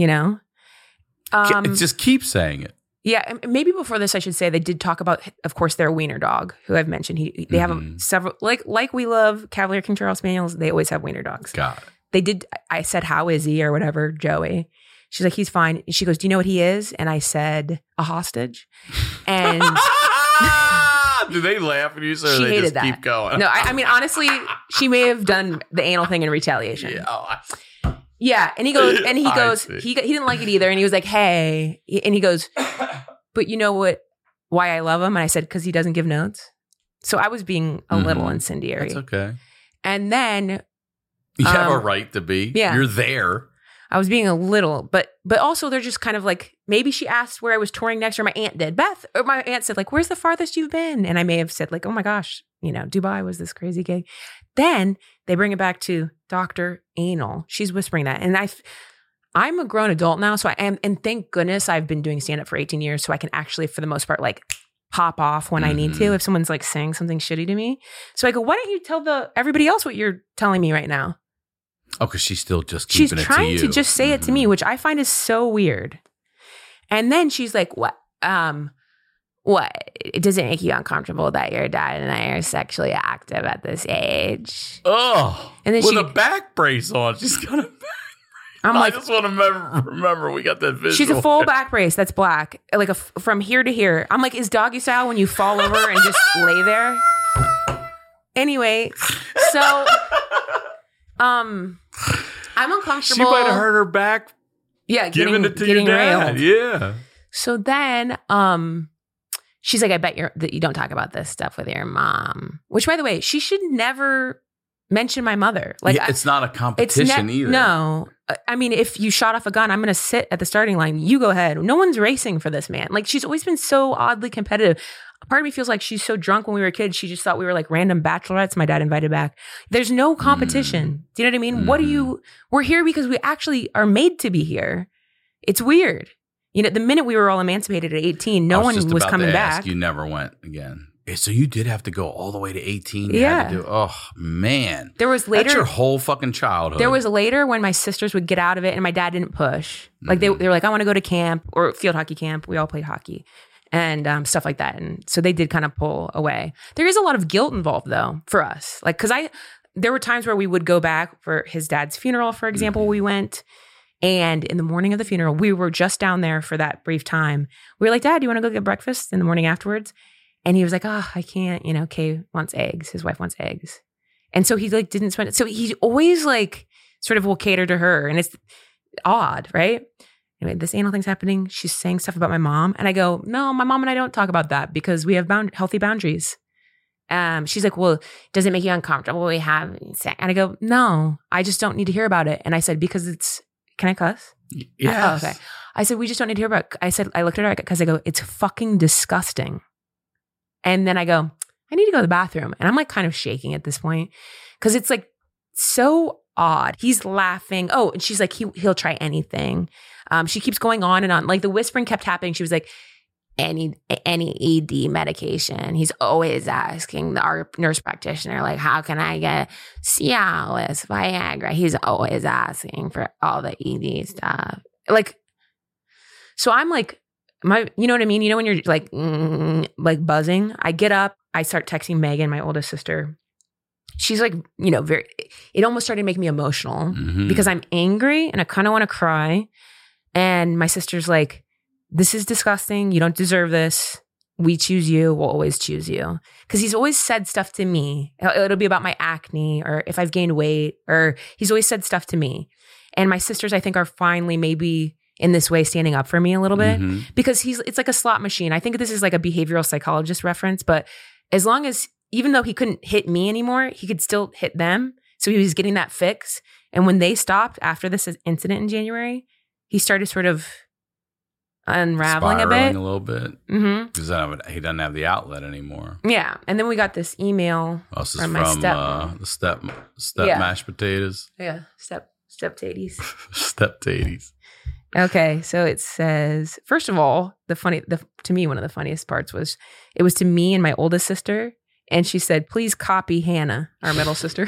A: just keep saying it.
D: Yeah, maybe before this, I should say they did talk about, of course, their wiener dog, who I've mentioned. They have several, like we love Cavalier King Charles Spaniels. They always have wiener dogs.
A: Got it.
D: They did. I said, "How is he?" or whatever. Joey. She's like, "He's fine." She goes, "Do you know what he is?" And I said, "A hostage." And
A: do they laugh at you, or
D: she
A: they
D: hated
A: just
D: that.
A: keep going?
D: No, I mean, honestly, she may have done the anal thing in retaliation.
A: Yeah.
D: Yeah, and he goes, he didn't like it either, and he was like, "Hey," and he goes, "But you know what? Why I love him?" And I said, "Because he doesn't give notes." So I was being a little incendiary.
A: That's okay.
D: And then
A: you have a right to be.
D: Yeah,
A: you're there.
D: I was being a little, but also they're just kind of like, maybe she asked where I was touring next, or my aunt did. My aunt said, like, "Where's the farthest you've been?" And I may have said, like, "Oh my gosh, Dubai was this crazy gig." Then they bring it back to Dr. Anal. She's whispering that. And I'm a grown adult now, so I am, and thank goodness I've been doing stand-up for 18 years, so I can actually, for the most part, like pop off when I need to if someone's like saying something shitty to me. So I go, why don't you tell everybody else what you're telling me right now?
A: Oh, because she's still just keeping it to you.
D: She's trying to just say it to me, which I find is so weird. And then she's like, what? It doesn't make you uncomfortable that your dad and I are sexually active at this age?
A: Oh,
D: and then
A: with a back brace on. She's got a back brace. I just want to remember we got that visual.
D: She's a full back brace that's black, like from here to here. I'm like, is doggy style when you fall over and just lay there? Anyway, so I'm uncomfortable.
A: She might have hurt her back.
D: Yeah,
A: giving it to your dad. Yeah.
D: So then, she's like, I bet that you don't talk about this stuff with your mom. Which, by the way, she should never mention my mother. Like,
A: yeah, it's not a competition either.
D: No. I mean, if you shot off a gun, I'm going to sit at the starting line. You go ahead. No one's racing for this man. Like, she's always been so oddly competitive. Part of me feels like she's so drunk when we were kids. She just thought we were like random bachelorettes my dad invited back. There's no competition. Do you know what I mean? We're here because we actually are made to be here. It's weird. The minute we were all emancipated at 18, no one was coming back.
A: You never went again. So you did have to go all the way to 18.
D: Yeah.
A: Oh, man.
D: There was later.
A: That's your whole fucking childhood.
D: There was later when my sisters would get out of it and my dad didn't push. Like they were like, I want to go to camp or field hockey camp. We all played hockey and stuff like that. And so they did kind of pull away. There is a lot of guilt involved though for us. Like, because there were times where we would go back for his dad's funeral, for example, we went. And in the morning of the funeral, we were just down there for that brief time. We were like, Dad, do you want to go get breakfast in the morning afterwards? And he was like, oh, I can't, Kay wants eggs. His wife wants eggs. And so he like didn't spend it. So he always like sort of will cater to her. And it's odd, right? Anyway, this anal thing's happening. She's saying stuff about my mom. And I go, no, my mom and I don't talk about that because we have healthy boundaries. She's like, well, does it make you uncomfortable? We have sex? And I go, no, I just don't need to hear about it. And I said, because can I cuss?
A: Yeah.
D: Oh, okay. I said, we just don't need to hear about it. I said, I looked at her because I go, it's fucking disgusting. And then I go, I need to go to the bathroom. And I'm like kind of shaking at this point because it's like so odd. He's laughing. Oh, and she's like, he'll try anything. She keeps going on and on. Like the whispering kept happening. She was like, any ED medication. He's always asking our nurse practitioner, like, how can I get Cialis, Viagra? He's always asking for all the ED stuff. Like, so I'm like, you know what I mean? You know, when you're like buzzing, I get up, I start texting Megan, my oldest sister. She's like, you know, it almost started to make me emotional because I'm angry and I kind of want to cry. And my sister's like, this is disgusting. You don't deserve this. We choose you. We'll always choose you. Because he's always said stuff to me. It'll be about my acne or if I've gained weight, or he's always said stuff to me. And my sisters, I think, are finally maybe in this way standing up for me a little bit because it's like a slot machine. I think this is like a behavioral psychologist reference, but as long as, even though he couldn't hit me anymore, he could still hit them. So he was getting that fix. And when they stopped after this incident in January, he started sort of unraveling
A: Spiraling a little bit because he doesn't have the outlet anymore.
D: Yeah, and then we got this email from my step
A: the step mashed potatoes.
D: Yeah, step taties.
A: Step taties.
D: Okay, so it says, first of all, to me one of the funniest parts was it was to me and my oldest sister, and she said, "Please copy Hannah, our middle sister."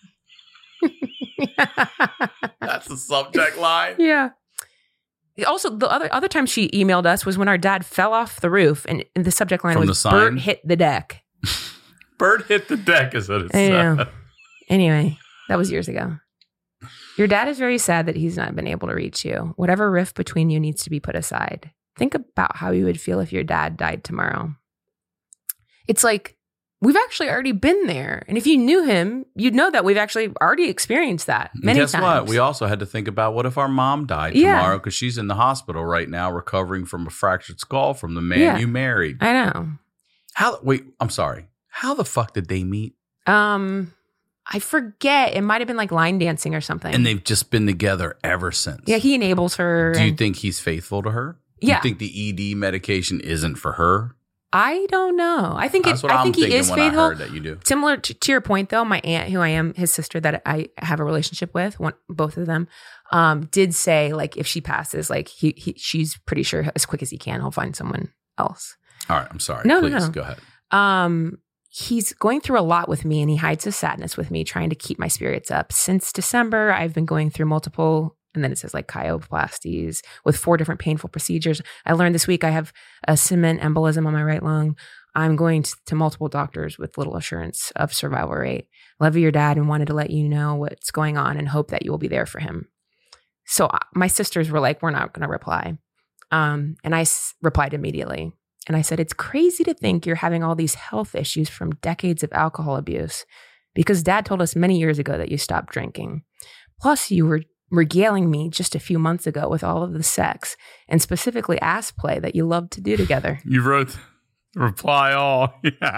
A: That's the subject line.
D: Yeah. Also, the other time she emailed us was when our dad fell off the roof, and the subject line was "Bert hit the deck."
A: Bert hit the deck is what it said.
D: Anyway, that was years ago. Your dad is very sad that he's not been able to reach you. Whatever rift between you needs to be put aside. Think about how you would feel if your dad died tomorrow. It's like, we've actually already been there. And if you knew him, you'd know that we've actually already experienced that many times.
A: Guess what? We also had to think about what if our mom died tomorrow because she's in the hospital right now recovering from a fractured skull from the man you married.
D: I know.
A: I'm sorry. How the fuck did they meet?
D: I forget. It might have been like line dancing or something.
A: And they've just been together ever since.
D: Yeah, he enables her.
A: Do you think he's faithful to her?
D: Yeah.
A: Do you think the ED medication isn't for her?
D: I don't know. I think he is faithful.
A: I heard that you do.
D: Similar to your point, though, my aunt, who I am his sister, that I have a relationship with, both of them, did say like if she passes, like she's pretty sure as quick as he can, he'll find someone else.
A: All right, I'm sorry.
D: No,
A: Please go ahead.
D: He's going through a lot with me, and he hides his sadness with me, trying to keep my spirits up. Since December, I've been going through multiple. And then it says like chiroplasties with 4 different painful procedures. I learned this week I have a cement embolism on my right lung. I'm going to multiple doctors with little assurance of survival rate. Love your dad and wanted to let you know what's going on and hope that you will be there for him. So my sisters were like, we're not going to reply. And I replied immediately. And I said, it's crazy to think you're having all these health issues from decades of alcohol abuse because dad told us many years ago that you stopped drinking. Plus you were regaling me just a few months ago with all of the sex and specifically ass play that you love to do together.
A: You wrote reply all.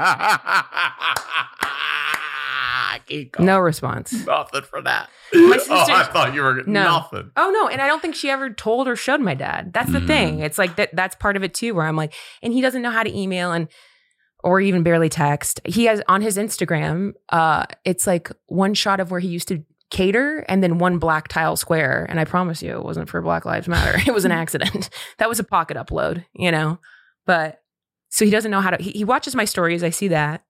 D: No response.
A: Nothing for that.
D: My sister,
A: I thought you were nothing.
D: Oh no, and I don't think she ever told or showed my dad. That's the thing. It's like that's part of it too, where I'm like, and he doesn't know how to email or even barely text. He has on his Instagram, it's like one shot of where he used to cater and then one black tile square. And I promise you it wasn't for Black Lives Matter. It was an accident. That was a pocket upload, but so he doesn't know how to, he watches my stories. I see that.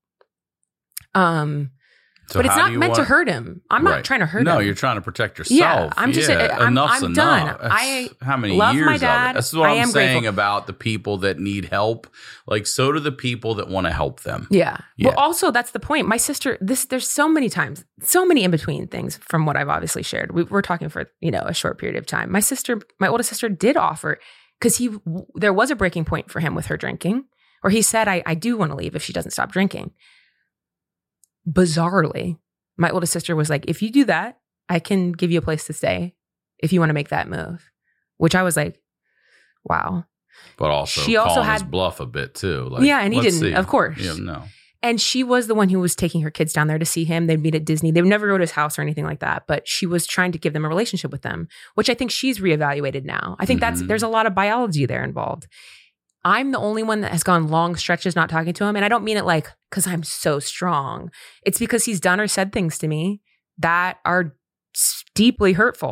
D: But it's not meant to hurt him. I'm not trying to hurt him.
A: No, you're trying to protect yourself.
D: Yeah, I'm just, I'm done. I
A: how many
D: love
A: years
D: my dad.
A: Of it? That's what I'm saying
D: grateful.
A: about the people that need help. Like, so do the people that want to help them.
D: Yeah. Well, also, that's the point. My sister, there's so many times, so many in between things from what I've obviously shared. We're talking for, a short period of time. My oldest sister did offer, because there was a breaking point for him with her drinking, or he said, I do want to leave if she doesn't stop drinking. Bizarrely, my oldest sister was like, if you do that, I can give you a place to stay if you want to make that move, which I was like, wow.
A: But also,
D: she also had
A: his bluff a bit too.
D: Like, yeah, and he didn't, of course.
A: Yeah, no.
D: And she was the one who was taking her kids down there to see him. They'd meet at Disney. They would never go to his house or anything like that. But she was trying to give them a relationship with them, which I think she's reevaluated now. I think there's a lot of biology there involved. I'm the only one that has gone long stretches not talking to him. And I don't mean it like, because I'm so strong. It's because he's done or said things to me that are deeply hurtful.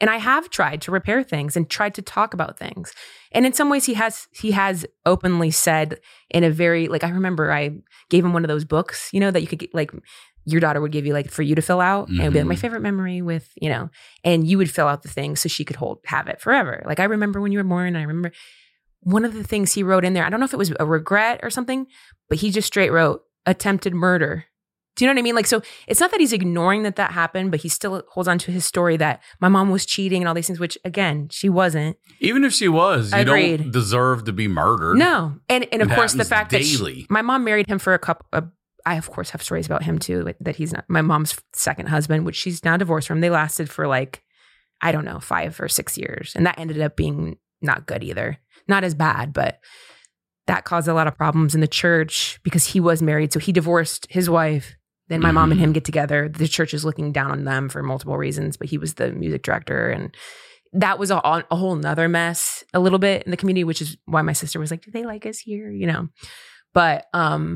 D: And I have tried to repair things and tried to talk about things. And in some ways he has openly said in a very, like, I remember I gave him one of those books, you know, that you could get, like, your daughter would give you, like, for you to fill out. And it would be like, my favorite memory with, you know, and you would fill out the thing so she could have it forever. Like, I remember when you were born, I remember one of the things he wrote in there, I don't know if it was a regret or something, but he just straight wrote attempted murder. Do you know what I mean? Like, so it's not that he's ignoring that happened, but he still holds on to his story that my mom was cheating and all these things, which, again, she wasn't.
A: Even if she was, you
D: Agreed.
A: don't deserve to be murdered.
D: No. And of
A: It
D: course, the
A: happens
D: fact
A: daily.
D: that my mom married him for a couple of, I, of course, have stories about him too, that he's not my mom's second husband, which she's now divorced from. They lasted for, like, I don't know, 5 or 6 years. And that ended up being not good either. Not as bad, but that caused a lot of problems in the church because he was married. So he divorced his wife. Then my mom and him get together. The church is looking down on them for multiple reasons, but he was the music director. And that was a whole nother mess a little bit in the community, which is why my sister was like, do they like us here? You know? But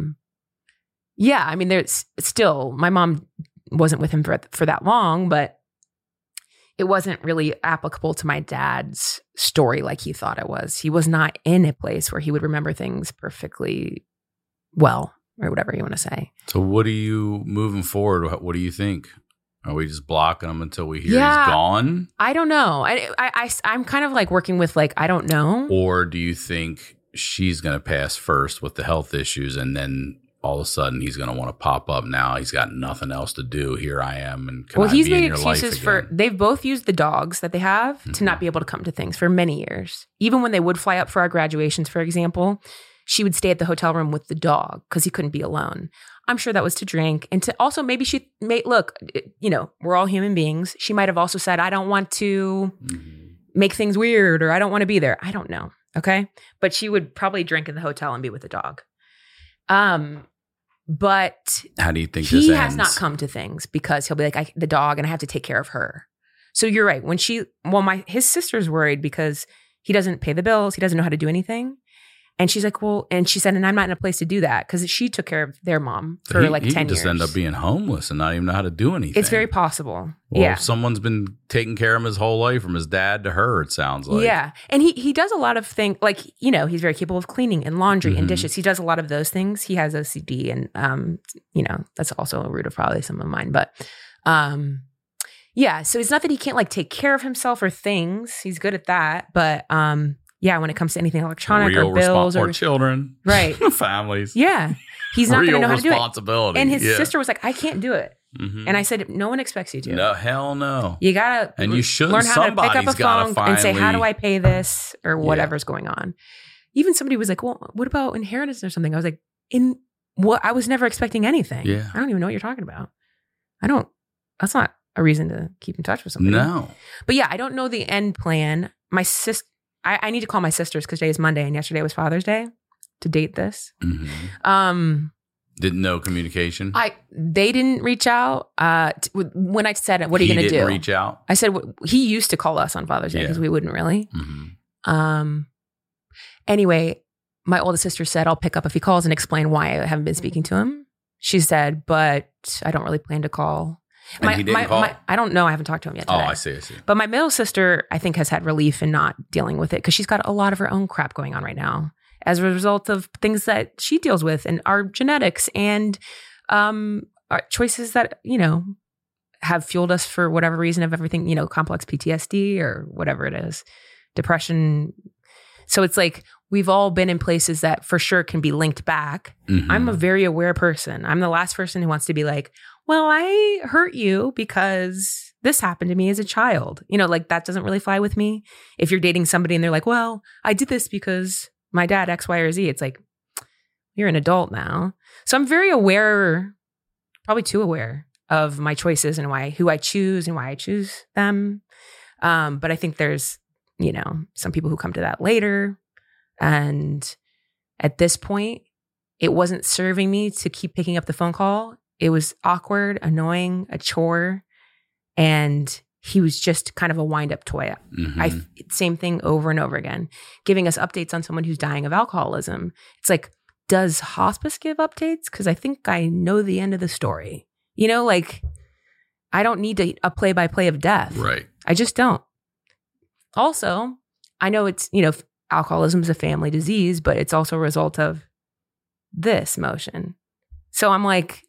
D: yeah, I mean, there's still, my mom wasn't with him for that long, but it wasn't really applicable to my dad's story like he thought it was. He was not in a place where he would remember things perfectly well, or whatever you want to say.
A: So what are you moving forward? What do you think? Are we just blocking him until we hear he's gone?
D: I don't know. I'm kind of like working with, like, I don't know.
A: Or do you think she's going to pass first with the health issues and then all of a sudden he's going to want to pop up now? He's got nothing else to do. Here I am. And can I
D: he's
A: be in
D: made
A: your life
D: excuses
A: again?
D: they've both used the dogs that they have to not be able to come to things for many years. Even when they would fly up for our graduations, for example, she would stay at the hotel room with the dog because he couldn't be alone. I'm sure that was to drink. And to also, maybe she may, look, you know, we're all human beings. She might have also said, I don't want to make things weird, or I don't want to be there. I don't know. Okay. But she would probably drink in the hotel and be with the dog. But
A: how do you think
D: he
A: this
D: has
A: ends?
D: not come to things because he'll be like, the dog, and I have to take care of her. So you're right. When his sister's worried because he doesn't pay the bills. He doesn't know how to do anything. And she's like, and she said, and I'm not in a place to do that because she took care of their mom for
A: he
D: 10 years.
A: He could just end up being homeless and not even know how to do anything.
D: It's very possible.
A: Well,
D: yeah.
A: someone's been taking care of him his whole life, from his dad to her, it sounds like.
D: Yeah. And he does a lot of things, like, you know, he's very capable of cleaning and laundry and dishes. He does a lot of those things. He has OCD, and, you know, that's also a root of probably some of mine. But, yeah. So it's not that he can't, like, take care of himself or things. He's good at that. But, yeah, when it comes to anything electronic or bills or
A: children,
D: right,
A: families,
D: yeah, he's not going to know how to do it.
A: Responsibility,
D: and his sister was like, "I can't do it," and I said, "No one expects you to."
A: No, hell no.
D: You gotta
A: and you should
D: learn how to pick up a phone
A: finally
D: and say, "How do I pay this?" or whatever's going on. Even somebody was like, "Well, what about inheritance or something?" I was like, "In what? I was never expecting anything.
A: Yeah,
D: I don't even know what you're talking about. That's not a reason to keep in touch with somebody.
A: No,
D: but yeah, I don't know the end plan. My sister. I need to call my sisters because today is Monday and yesterday was Father's Day to date this.
A: Didn't know communication.
D: They didn't reach out. When I said, what are you going to do?
A: He didn't reach out?
D: I said, he used to call us on Father's Day because we wouldn't really. Anyway, my oldest sister said, I'll pick up if he calls and explain why I haven't been speaking to him. She said, but I don't really plan to call.
A: And he didn't call?
D: I don't know. I haven't talked to him yet today.
A: Oh, I see.
D: But my middle sister, I think, has had relief in not dealing with it because she's got a lot of her own crap going on right now as a result of things that she deals with and our genetics and our choices that, you know, have fueled us for whatever reason of everything, you know, complex PTSD or whatever it is, depression. So it's like we've all been in places that for sure can be linked back. I'm a very aware person. I'm the last person who wants to be like, well, I hurt you because this happened to me as a child. You know, like that doesn't really fly with me. If you're dating somebody and they're like, well, I did this because my dad X, Y, or Z. It's like, you're an adult now. So I'm very aware, probably too aware of my choices and who I choose and why I choose them. But I think there's, you know, some people who come to that later. And at this point, it wasn't serving me to keep picking up the phone call. It was awkward, annoying, a chore. And he was just kind of a wind-up toy. Same thing over and over again, giving us updates on someone who's dying of alcoholism. It's like, does hospice give updates? Because I think I know the end of the story. You know, like, I don't need a play-by-play of death.
A: Right.
D: I just don't. Also, I know it's, you know, alcoholism is a family disease, but it's also a result of this motion. So I'm like,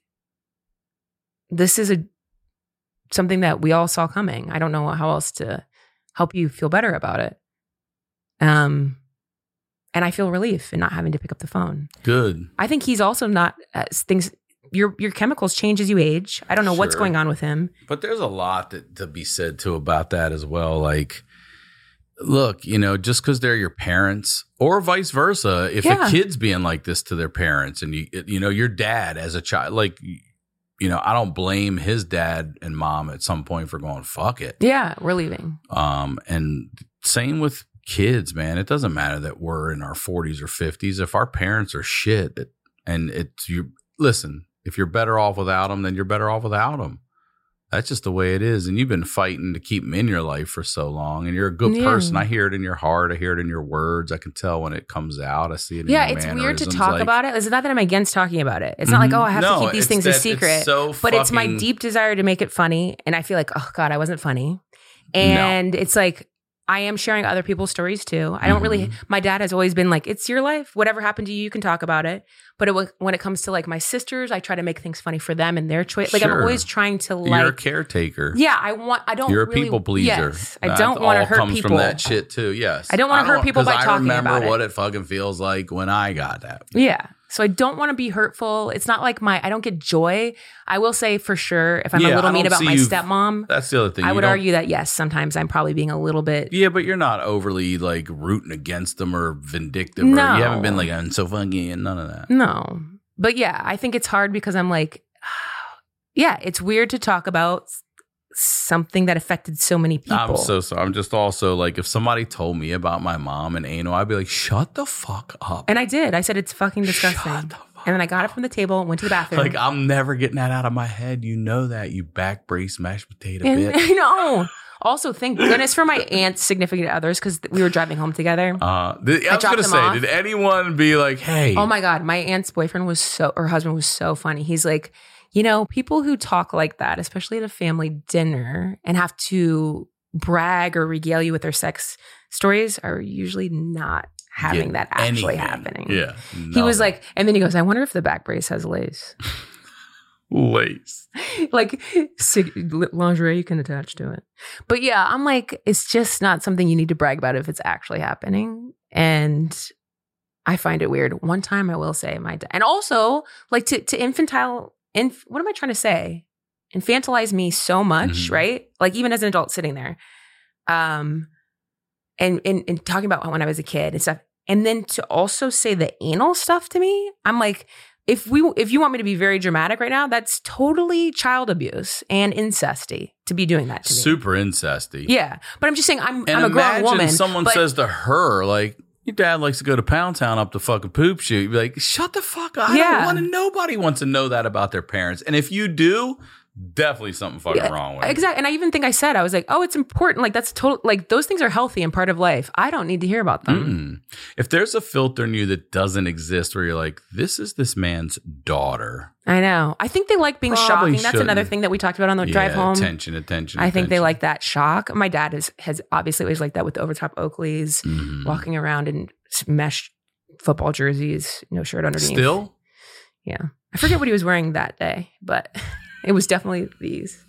D: this is something that we all saw coming. I don't know how else to help you feel better about it. And I feel relief in not having to pick up the phone.
A: Good.
D: I think he's also not things. Your chemicals change as you age. I don't know what's going on with him.
A: But there's a lot to be said too about that as well. Like, look, you know, just because they're your parents, or vice versa, if a kid's being like this to their parents, and you know, your dad as a child, like, you know, I don't blame his dad and mom at some point for going, fuck it.
D: Yeah, we're leaving.
A: And same with kids, man. It doesn't matter that we're in our 40s or 50s. If our parents are shit, listen, if you're better off without them, then you're better off without them. That's just the way it is. And you've been fighting to keep them in your life for so long. And you're a good person. I hear it in your heart. I hear it in your words. I can tell when it comes out. I see it in your
D: it's weird to talk about it. It's not that I'm against talking about it. It's not like, oh, I have to keep these things a secret. But it's my deep desire to make it funny. And I feel like, oh, God, I wasn't funny. And it's like, I am sharing other people's stories too. I don't really, my dad has always been like, it's your life. Whatever happened to you, you can talk about it. But when it comes to like my sisters, I try to make things funny for them and their choice. Like I'm always trying to like.
A: You're a caretaker.
D: Yeah, You're
A: a people pleaser.
D: Yes, I don't want to hurt
A: comes
D: people.
A: From that shit too, yes.
D: I don't want to hurt people by talking about it.
A: I remember what it fucking feels like when I got that.
D: Yeah. So I don't want to be hurtful. It's not like I don't get joy. I will say for sure, if I'm a little mean about my stepmom,
A: that's the other thing.
D: I would argue that yes, sometimes I'm probably being a little bit.
A: Yeah, but you're not overly like rooting against them or vindictive. No. Or you haven't been like, I'm so funky and none of that.
D: No. But yeah, I think it's hard because I'm like, yeah, it's weird to talk about something that affected so many people.
A: I'm so sorry. I'm just also like, if somebody told me about my mom and anal, I'd be like, shut the fuck up.
D: And I did. I said, it's fucking disgusting. And then I got it from the table and went to the bathroom.
A: Like, I'm never getting that out of my head. You know that, you back brace mashed potato bitch.
D: I know. Also, thank goodness for my aunt's significant others because we were driving home together.
A: I was going to say, did anyone be like, hey?
D: Oh my God. My aunt's boyfriend her husband was so funny. He's like, you know, people who talk like that, especially at a family dinner and have to brag or regale you with their sex stories are usually not having that actually happening.
A: Yeah.
D: He was like, and then he goes, I wonder if the back brace has lace.
A: Lace.
D: Like lingerie you can attach to it. But yeah, I'm like, it's just not something you need to brag about if it's actually happening. And I find it weird. One time I will say my dad, and also like to what am I trying to say? Infantilize me so much, right? Like even as an adult sitting there, and talking about when I was a kid and stuff, and then to also say the anal stuff to me, I'm like, if you want me to be very dramatic right now, that's totally child abuse and incesty to be doing that to me.
A: Super incesty.
D: Yeah, but I'm just saying I'm a grown woman.
A: Someone says to her like, your dad likes to go to Pound Town up to fucking poop shoot. You'd be like, shut the fuck up. Nobody wants to know that about their parents. And if you do, definitely something fucking wrong with it.
D: Exactly. And I even think I was like, oh, it's important. Like that's total. Like those things are healthy and part of life. I don't need to hear about them.
A: If there's a filter in you that doesn't exist where you're like, this is this man's daughter.
D: I know. I think they like being shocking. That's another thing that we talked about on the drive home.
A: Attention.
D: I think they like that shock. My dad has obviously always liked that with overtop Oakleys, walking around in mesh football jerseys, no shirt underneath.
A: Still?
D: Yeah. I forget what he was wearing that day, but it was definitely these.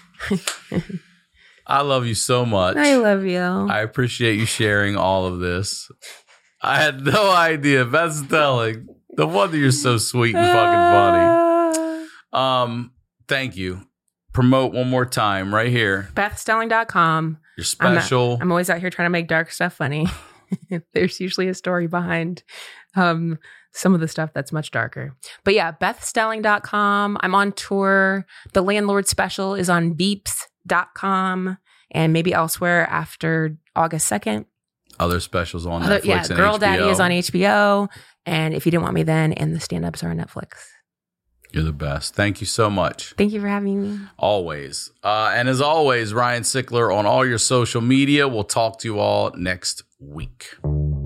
A: I love you so much.
D: I love you.
A: I appreciate you sharing all of this. I had no idea. Beth's telling. No wonder you're so sweet and fucking funny. Thank you. Promote one more time right here.
D: BethStelling.com.
A: You're special.
D: I'm always out here trying to make dark stuff funny. There's usually a story behind some of the stuff that's much darker. But yeah, BethStelling.com. I'm on tour. The Landlord Special is on Beeps.com and maybe elsewhere after August 2nd.
A: Other specials on Netflix and
D: Girl
A: HBO.
D: Daddy is on HBO. And If You Didn't Want Me Then and the stand-ups are on Netflix.
A: You're the best. Thank you so much.
D: Thank you for having me.
A: Always. And as always, Ryan Sickler on all your social media. We'll talk to you all next week.